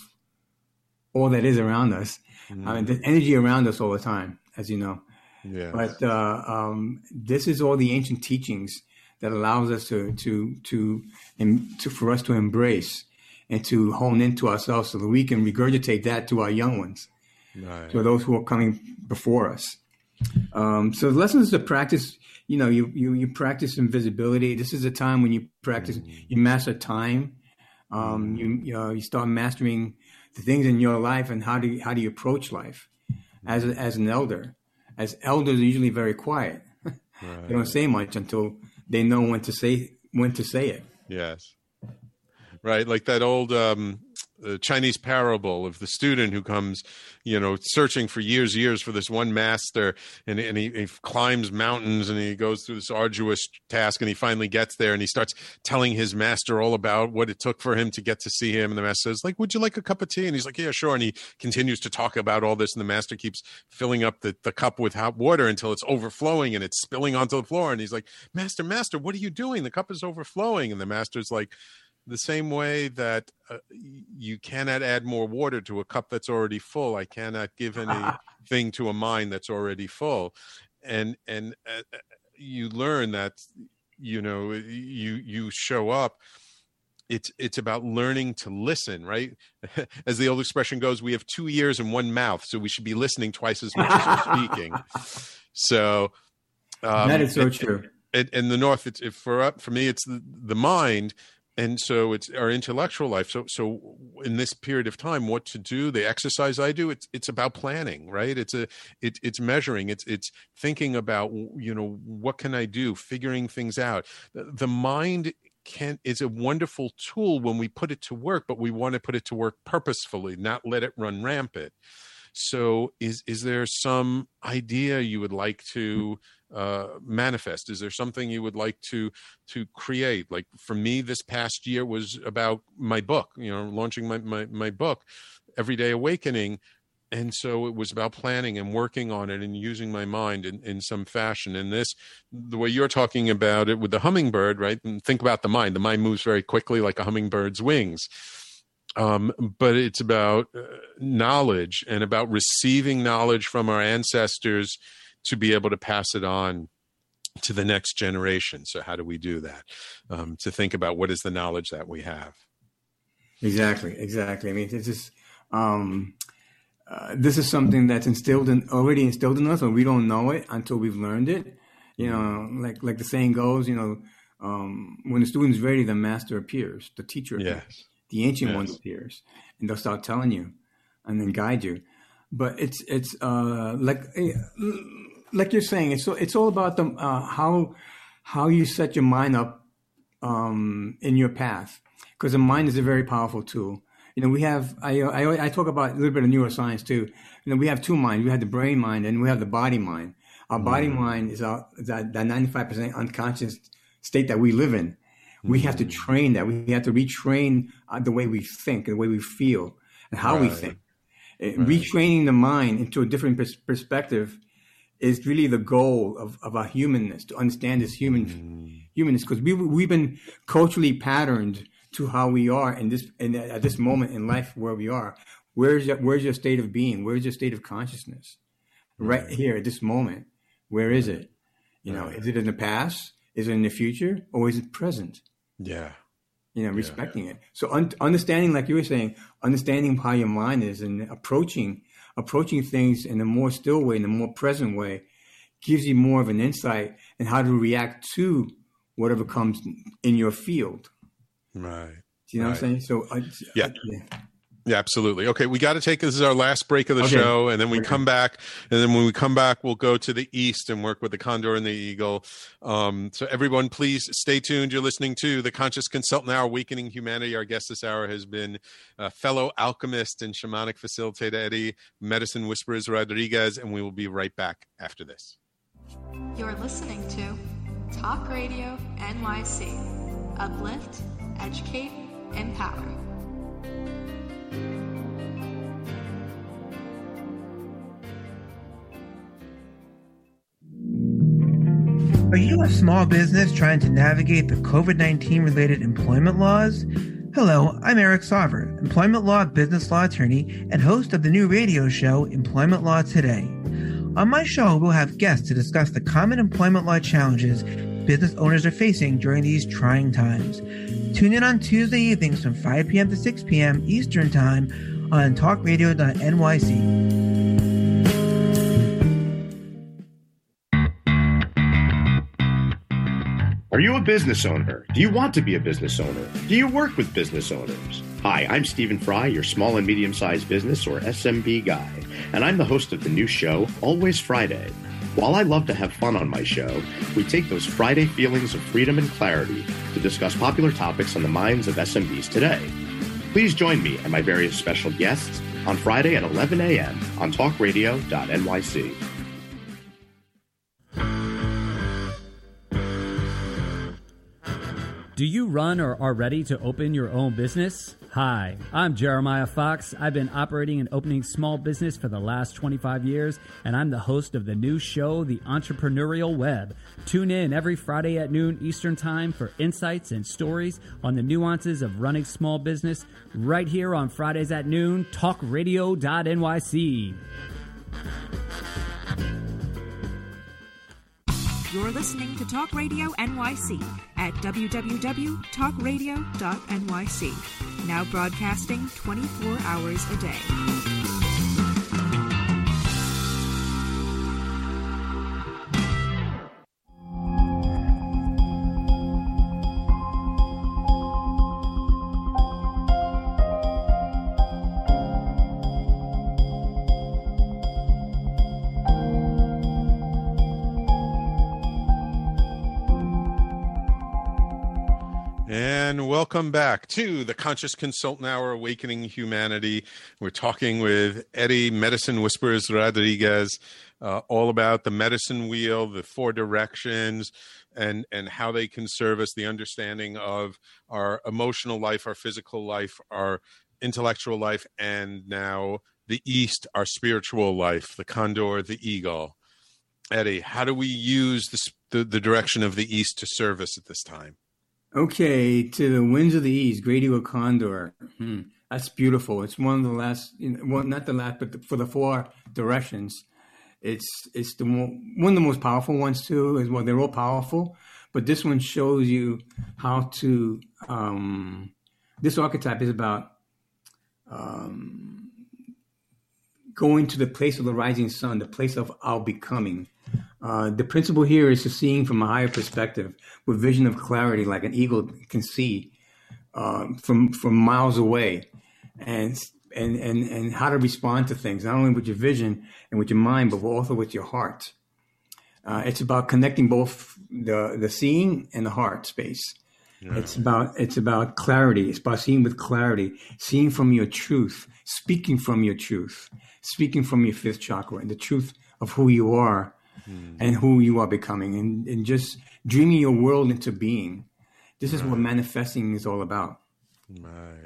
all that is around us. Mm. I mean, the energy around us all the time, as you know.
Yeah.
But uh, um, this is all the ancient teachings that allows us to to to, and to for us to embrace and to hone into ourselves, so that we can regurgitate that to our young ones,
right.
to those who are coming before us. Um, so the lessons to practice. You know, you you you practice invisibility. This is a time when you practice, mm. you master time. Um, mm. You you, know, you start mastering the things in your life, and how do you, how do you approach life as a, as an elder? As elders are usually very quiet. Right. They don't say much until they know when to say when to say it.
Yes, right. Like that old um, uh, Chinese parable of the student who comes, you know, searching for years, years for this one master, and, and he, he climbs mountains and he goes through this arduous task, and he finally gets there, and he starts telling his master all about what it took for him to get to see him. And the master says, like, would you like a cup of tea? And he's like, yeah, sure. And he continues to talk about all this, and the master keeps filling up the, the cup with hot water until it's overflowing and it's spilling onto the floor. And he's like, master, master, what are you doing? The cup is overflowing. And the master's like, the same way that uh, you cannot add more water to a cup that's already full, I cannot give anything to a mind that's already full. And and uh, you learn that, you know, you you show up. It's it's about learning to listen, right? As the old expression goes, we have two ears and one mouth, so we should be listening twice as much as we're speaking. So um,
that is so
and,
true.
And, and the North, it's it, for for me, it's the, the mind. And so it's our intellectual life. So, so in this period of time, what to do, the exercise I do, it's, it's about planning, right? It's a, it, it's measuring, it's, it's thinking about, you know, what can I do? Figuring things out. The, the mind can, is a wonderful tool when we put it to work, but we want to put it to work purposefully, not let it run rampant. So is, is there some idea you would like to uh, manifest? Is there something you would like to, to create? Like for me, this past year was about my book, you know, launching my, my, my book, Everyday Awakening. And so it was about planning and working on it and using my mind in, in some fashion. And this, the way you're talking about it with the hummingbird, right? And think about the mind. The mind moves very quickly like a hummingbird's wings. Um, but it's about uh, knowledge and about receiving knowledge from our ancestors to be able to pass it on to the next generation. So how do we do that? Um, to think about what is the knowledge that we have?
Exactly, exactly. I mean, it's just um, uh, this is something that's instilled in already instilled in us, and we don't know it until we've learned it. You know, like like the saying goes, you know, um, when the student's ready, the master appears, the teacher appears,
Yes.
the ancient
Yes.
one appears, and they'll start telling you, and then guide you. But it's it's uh, like like you're saying, it's it's all about the uh, how how you set your mind up um, in your path, because the mind is a very powerful tool. You know, we have I, I I talk about a little bit of neuroscience too. You know, we have two minds. We have the brain mind and we have the body mind. Our body mm. mind is our, that that ninety-five percent unconscious state that we live in. We mm. have to train that. We have to retrain uh, the way we think, the way we feel, and how right. we think. Right. Retraining the mind into a different pers- perspective is really the goal of, of our humanness, to understand this human mm. humanness, because we we've been culturally patterned to how we are in this in, at this moment in life where we are. Where's your, where's your state of being? Where's your state of consciousness? Right, right here at this moment. Where is it? You know, right. is it in the past? Is it in the future? Or is it present?
Yeah.
You know, respecting yeah. it. So un- understanding, like you were saying, understanding how your mind is and approaching approaching things in a more still way, in a more present way, gives you more of an insight in how to react to whatever comes in your field.
Right.
Do you know
right.
what I'm saying? So, uh,
yeah.
Uh, yeah.
Yeah, absolutely. Okay, we got to take this is our last break of the
okay.
show, and then we
okay.
come back, and then when we come back, we'll go to the east and work with the Condor and the Eagle. Um, so everyone, please stay tuned. You're listening to the Conscious Consultant Hour, Awakening Humanity. Our guest this hour has been uh, fellow alchemist and shamanic facilitator Eddie Medicine Whisperers Rodriguez, and we will be right back after this.
You're listening to Talk Radio N Y C. Uplift, educate, empower.
Are you a small business trying to navigate the covid nineteen related employment laws? Hello, I'm Eric Sauver, employment law business law attorney and host of the new radio show Employment Law Today. On my show, we'll have guests to discuss the common employment law challenges business owners are facing during these trying times. Tune in on Tuesday evenings from five p.m. to six p.m. Eastern Time on talk radio dot N Y C.
Are you a business owner? Do you want to be a business owner? Do you work with business owners? Hi, I'm Stephen Fry, your small and medium-sized business, or S M B guy, and I'm the host of the new show, Always Friday. While I love to have fun on my show, we take those Friday feelings of freedom and clarity to discuss popular topics on the minds of S M Bs today. Please join me and my various special guests on Friday at eleven a.m. on talk radio dot N Y C.
Do you run or are ready to open your own business? Hi, I'm Jeremiah Fox. I've been operating and opening small business for the last twenty-five years, and I'm the host of the new show, The Entrepreneurial Web. Tune in every Friday at noon Eastern Time for insights and stories on the nuances of running small business right here on Fridays at noon, talk radio dot N Y C.
You're listening to Talk Radio N Y C at w w w dot talk radio dot N Y C. Now broadcasting twenty-four hours a day.
And welcome back to the Conscious Consultant Hour, Awakening Humanity. We're talking with Eddie Medicine Whisperers Rodriguez, uh, all about the medicine wheel, the four directions, and, and how they can serve us, the understanding of our emotional life, our physical life, our intellectual life, and now the East, our spiritual life, the Condor, the Eagle. Eddie, how do we use this, the, the direction of the East to serve us at this time?
Okay, to the winds of the east, Great Eagle Condor. Hmm, that's beautiful. It's one of the last, you know, well, not the last, but the, for the four directions, it's it's the more, one of the most powerful ones too. Is well, they're all powerful, but this one shows you how to um, this archetype is about um, going to the place of the rising sun, the place of our becoming. Uh, the principle here is to seeing from a higher perspective with vision of clarity, like an eagle can see um, from from miles away, and and and and how to respond to things, not only with your vision and with your mind, but also with your heart. Uh, it's about connecting both the the seeing and the heart space. Yeah. It's about it's about clarity. It's about seeing with clarity, seeing from your truth, speaking from your truth, speaking from your fifth chakra, and the truth of who you are. Hmm. And who you are becoming, and, and just dreaming your world into being. This is right. what manifesting is all about.
Right.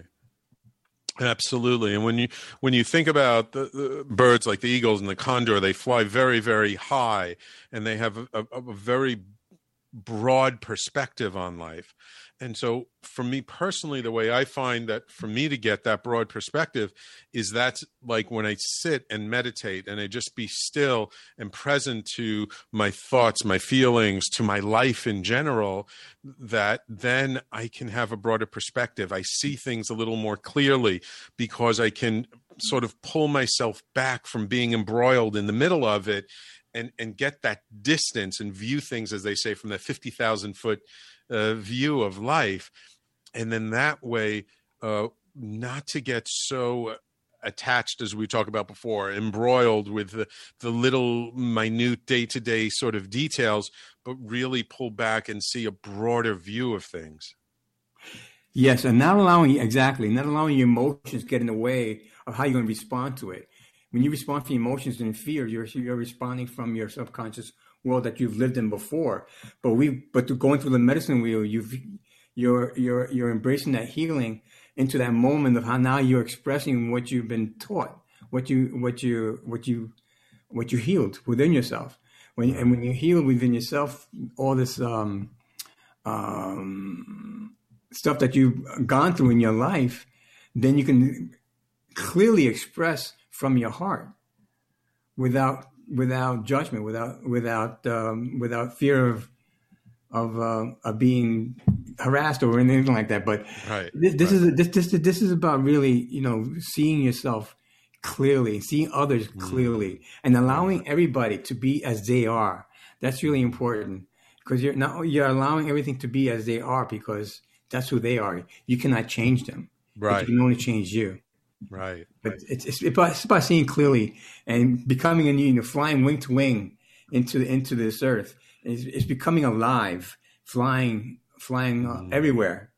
Absolutely. And when you when you think about the, the birds like the eagles and the condor, they fly very, very high, and they have a, a, a very broad perspective on life. And so for me personally, the way I find that for me to get that broad perspective is that's like when I sit and meditate and I just be still and present to my thoughts, my feelings, to my life in general, that then I can have a broader perspective. I see things a little more clearly because I can sort of pull myself back from being embroiled in the middle of it and, and get that distance and view things, as they say, from the fifty thousand foot Uh, view of life. And then that way, uh, not to get so attached, as we talked about before, embroiled with the, the little minute day-to-day sort of details, but really pull back and see a broader view of things.
Yes, and not allowing, exactly, not allowing your emotions get in the way of how you're going to respond to it. When you respond to emotions and fear, you're, you're responding from your subconscious world that you've lived in before. But we, but to going through the medicine wheel, you've, you're, you're, you're embracing that healing into that moment of how now you're expressing what you've been taught, what you, what you, what you, what you healed within yourself. When, and when you heal within yourself, all this, um, um, stuff that you've gone through in your life, then you can clearly express from your heart without without judgment, without without um, without fear of of, uh, of being harassed or anything like that. But
right,
this, this
right.
is this this this is about really, you know, seeing yourself clearly, seeing others mm. clearly, and allowing everybody to be as they are. That's really important, because you're not you're allowing everything to be as they are, because that's who they are. You cannot change them.
Right.
You can only change you.
Right.
But it's, it's, it's, about, it's about seeing clearly and becoming a, you know, flying wing to wing into into this earth. It's, it's becoming alive, flying, flying uh, everywhere.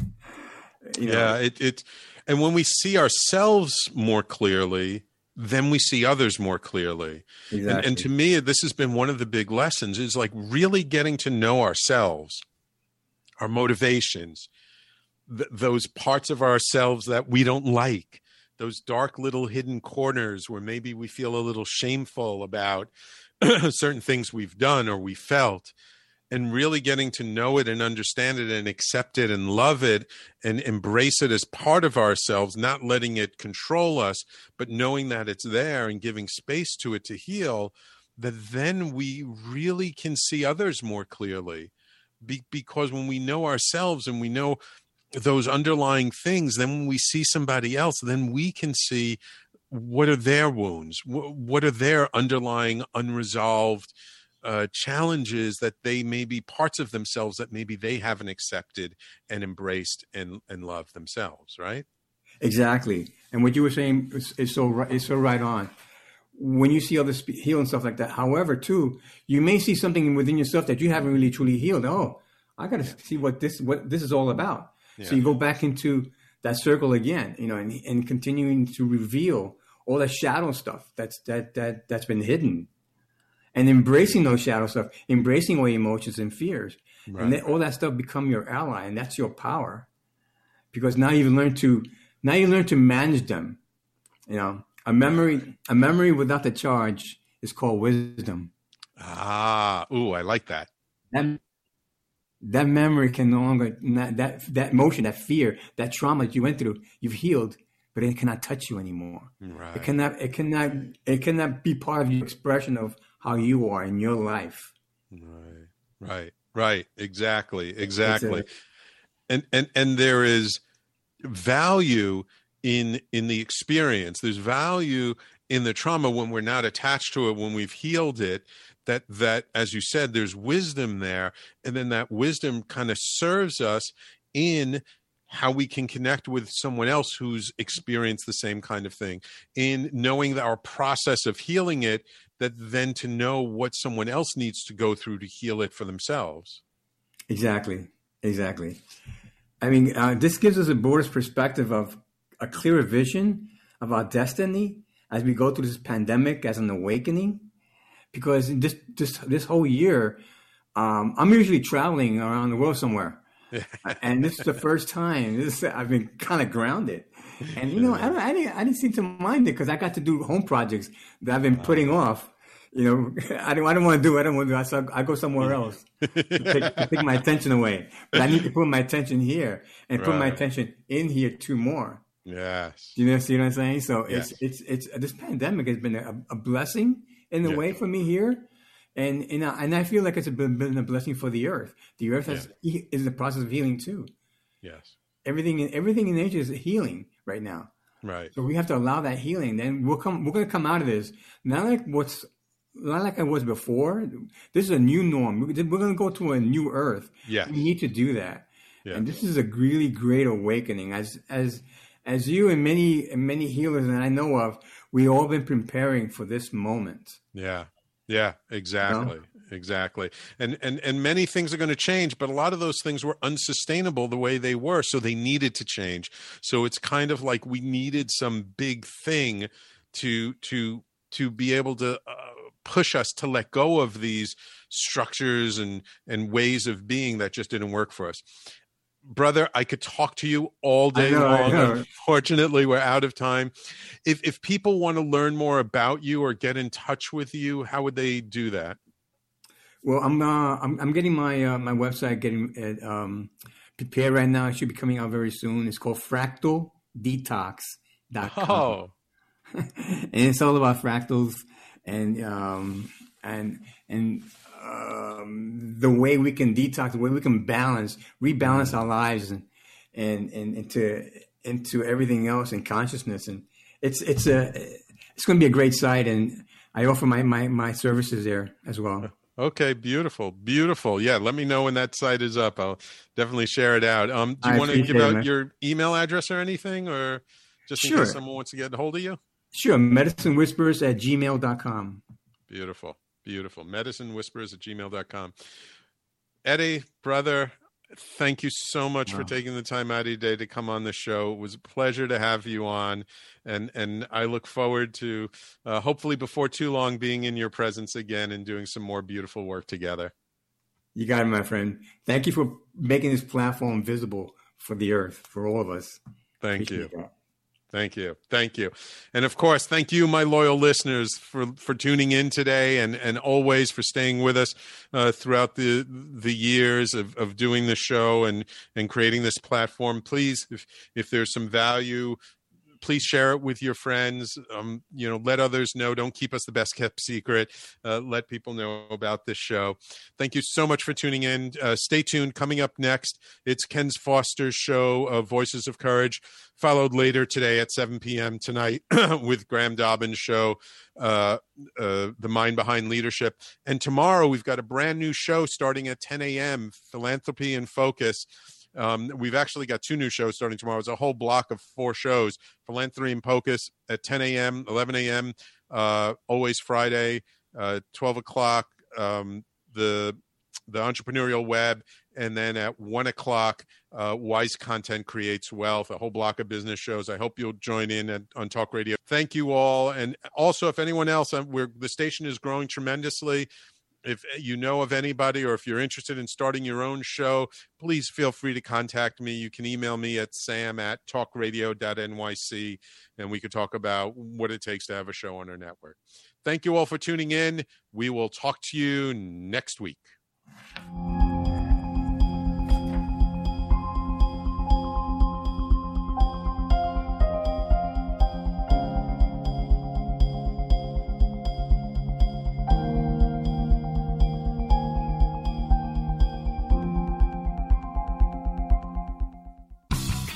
you know? Yeah. It, it, and when we see ourselves more clearly, then we see others more clearly.
Exactly.
And, and to me, this has been one of the big lessons, is like really getting to know ourselves, our motivations, th- those parts of ourselves that we don't like, those dark little hidden corners where maybe we feel a little shameful about certain things we've done or we felt, and really getting to know it and understand it and accept it and love it and embrace it as part of ourselves, not letting it control us, but knowing that it's there and giving space to it to heal, that then we really can see others more clearly. Be- because when we know ourselves and we know those underlying things, then when we see somebody else, then we can see what are their wounds, what are their underlying unresolved uh, challenges, that they may be parts of themselves that maybe they haven't accepted and embraced and, and loved themselves, right?
Exactly. And what you were saying is, is so right, is so right on. When you see others heal and stuff like that, however, too, you may see something within yourself that you haven't really truly healed. Oh, I got to see what this what this is all about. Yeah. So you go back into that circle again, you know, and, and continuing to reveal all that shadow stuff that's that that that's been hidden, and embracing those shadow stuff, embracing all your emotions and fears, right. And then all that stuff become your ally, and that's your power, because now you've learned to now you learn to manage them. You know, a memory a memory without the charge is called wisdom.
Ah, ooh, I like that.
That That memory can no longer, that that emotion, that fear, that trauma that you went through, you've healed, but it cannot touch you anymore.
Right.
It cannot, it cannot, it cannot be part of your expression of how you are in your life.
Right, right, right. Exactly, exactly.
A,
and and and there is value in in the experience. There's value in the trauma when we're not attached to it, when we've healed it, that, that, as you said, there's wisdom there. And then that wisdom kind of serves us in how we can connect with someone else who's experienced the same kind of thing, in knowing that our process of healing it, that then to know what someone else needs to go through to heal it for themselves.
Exactly. Exactly. I mean, uh, this gives us a broader perspective of a clearer vision of our destiny as we go through this pandemic as an awakening. Because this this this whole year, um, I'm usually traveling around the world somewhere, and this is the first time this I've been kind of grounded. And you know, I don't, I didn't I didn't seem to mind it because I got to do home projects that I've been putting off. You know, I don't I don't want to do it. I don't want to do it. So I go somewhere else to take, to take my attention away. But I need to put my attention here and put
Right.
my attention in here too more.
Yes.
You know, see what I'm saying? So
Yes.
it's it's it's this pandemic has been a, a blessing in a
Yeah.
way for me here, and and I, and I feel like it's been, been a blessing for the earth. The earth has is in the process of healing too.
Yes.
Everything in everything in nature is healing right now.
Right.
So we have to allow that healing. Then we'll come. We're going to come out of this not like what's not like I was before. This is a new norm. We're going to go to a new earth.
Yes.
We need to do that.
Yeah.
And this is a really great awakening. As as as you and many and many healers that I know of, we all been preparing for this moment.
Yeah. Yeah, exactly.
You know?
Exactly. And, and, and many things are going to change, but a lot of those things were unsustainable the way they were. So they needed to change. So it's kind of like we needed some big thing to, to, to be able to uh, push us to let go of these structures and, and ways of being that just didn't work for us. Brother, I could talk to you all day
I know, I
long.
know.
Unfortunately, we're out of time. If if people want to learn more about you or get in touch with you, how would they do that?
Well, I'm uh, I'm, I'm getting my uh, my website getting uh, um, prepared right now. It should be coming out very soon. It's called fractal detox dot com.
Oh,
And it's all about fractals and um, and and um, the way we can detox, the way we can balance, rebalance our lives and and, and into into everything else in consciousness. And it's it's a it's going to be a great site, and I offer my my my services there as well.
okay, beautiful, beautiful. Yeah, let me know when that site is up. I'll definitely share it out. Um, do you
I
want to give
appreciate it,
out
man.
your email address or anything, or just in
Sure.
case someone wants to get a hold of you?
Sure, medicine whispers at gmail dot com.
Beautiful, beautiful. medicine whispers at gmail dot com. Eddie, brother, thank you so much
Wow.
for taking the time out of your day to come on the show. It was a pleasure to have you on, and and I look forward to uh, hopefully before too long being in your presence again and doing some more beautiful work together.
You got it, my friend. Thank you for making this platform visible for the earth, for all of us.
Thank you.
Appreciate that.
Thank you. Thank you. And of course, thank you, my loyal listeners, for, for tuning in today and, and always for staying with us uh, throughout the the years of, of doing the show and, and creating this platform. Please, if, if there's some value, please share it with your friends. Um, you know, let others know. Don't keep us the best kept secret. Uh, let people know about this show. Thank you so much for tuning in. Uh, stay tuned. Coming up next, it's Ken Foster's show, uh, Voices of Courage, followed later today at seven p.m. tonight with Graham Dobbins' show, uh, uh, The Mind Behind Leadership. And tomorrow we've got a brand new show starting at ten a.m., Philanthropy in Focus. Um, we've actually got two new shows starting tomorrow. It's a whole block of four shows. Philanthropy in Focus at ten a.m., eleven a.m., uh, always Friday, uh, twelve o'clock, um, the the Entrepreneurial Web, and then at one o'clock, uh, Wise Content Creates Wealth, a whole block of business shows. I hope you'll join in at, on Talk Radio. Thank you all. And also, if anyone else, uh, we're, the station is growing tremendously. If you know of anybody or if you're interested in starting your own show, please feel free to contact me. You can email me at sam at talkradio dot n y c, and we could talk about what it takes to have a show on our network. Thank you all for tuning in. We will talk to you next week.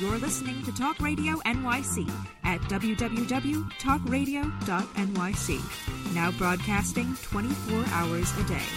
You're listening to Talk Radio N Y C at w w w dot talk radio dot n y c. Now broadcasting twenty-four hours a day.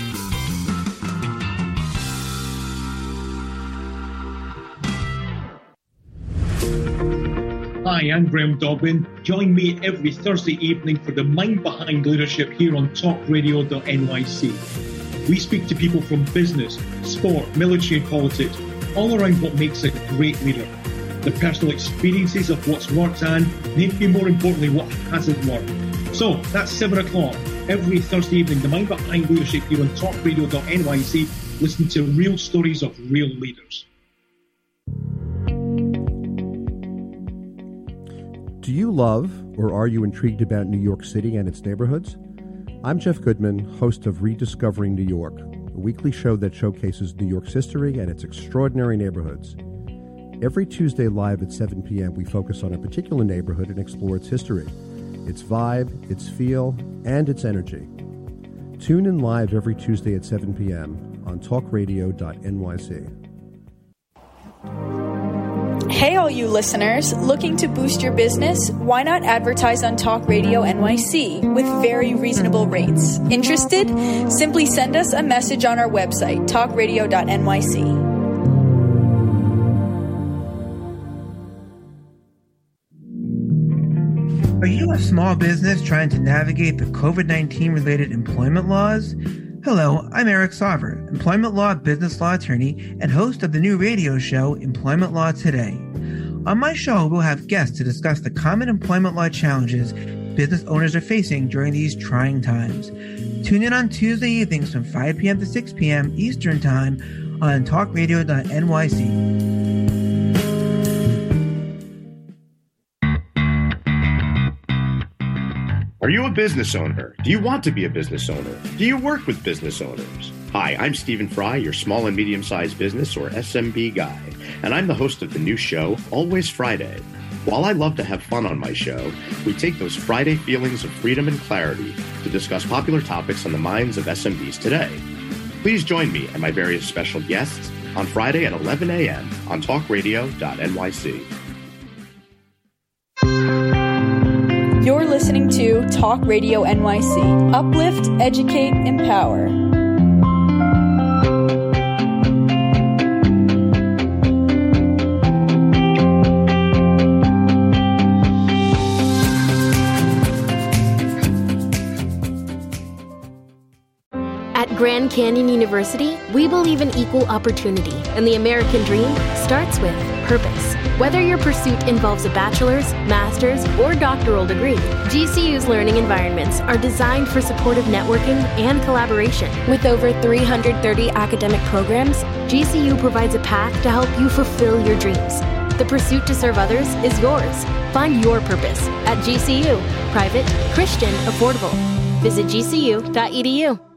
Hi, I'm Graham Dobbin. Join me every Thursday evening for the Mind Behind Leadership here on talk radio dot n y c. We speak to people from business, sport, military and politics, all around what makes a great leader. The personal experiences of what's worked and, maybe more importantly, what hasn't worked. So, that's seven o'clock every Thursday evening, the Mind Behind Leadership here on talk radio dot n y c. Listen to real stories of real leaders.
Do you love or are you intrigued about New York City and its neighborhoods? I'm Jeff Goodman, host of Rediscovering New York, a weekly show that showcases New York's history and its extraordinary neighborhoods. Every Tuesday live at seven p.m., we focus on a particular neighborhood and explore its history, its vibe, its feel, and its energy. Tune in live every Tuesday at seven p.m. on talk radio dot n y c.
Hey, all you listeners, looking to boost your business? Why not advertise on Talk Radio N Y C with very reasonable rates? Interested? Simply send us a message on our website, talk radio dot n y c.
Are you a small business trying to navigate the covid nineteen related employment laws? Hello, I'm Eric Sauver, employment law business law attorney and host of the new radio show, Employment Law Today. On my show, we'll have guests to discuss the common employment law challenges business owners are facing during these trying times. Tune in on Tuesday evenings from five p.m. to six p.m. Eastern Time on talk radio dot n y c.
Are you a business owner? Do you want to be a business owner? Do you work with business owners? Hi, I'm Stephen Fry, your small and medium-sized business or S M B guy, and I'm the host of the new show, Always Friday. While I love to have fun on my show, we take those Friday feelings of freedom and clarity to discuss popular topics on the minds of S M Bs today. Please join me and my various special guests on Friday at eleven a.m. on talk radio dot n y c.
You're listening to Talk Radio N Y C. Uplift, educate, empower.
At Grand Canyon University, we believe in equal opportunity, and the American dream starts with purpose. Whether your pursuit involves a bachelor's, master's, or doctoral degree, G C U's learning environments are designed for supportive networking and collaboration. With over three hundred thirty academic programs, G C U provides a path to help you fulfill your dreams. The pursuit to serve others is yours. Find your purpose at G C U. Private, Christian, affordable. Visit g c u dot e d u.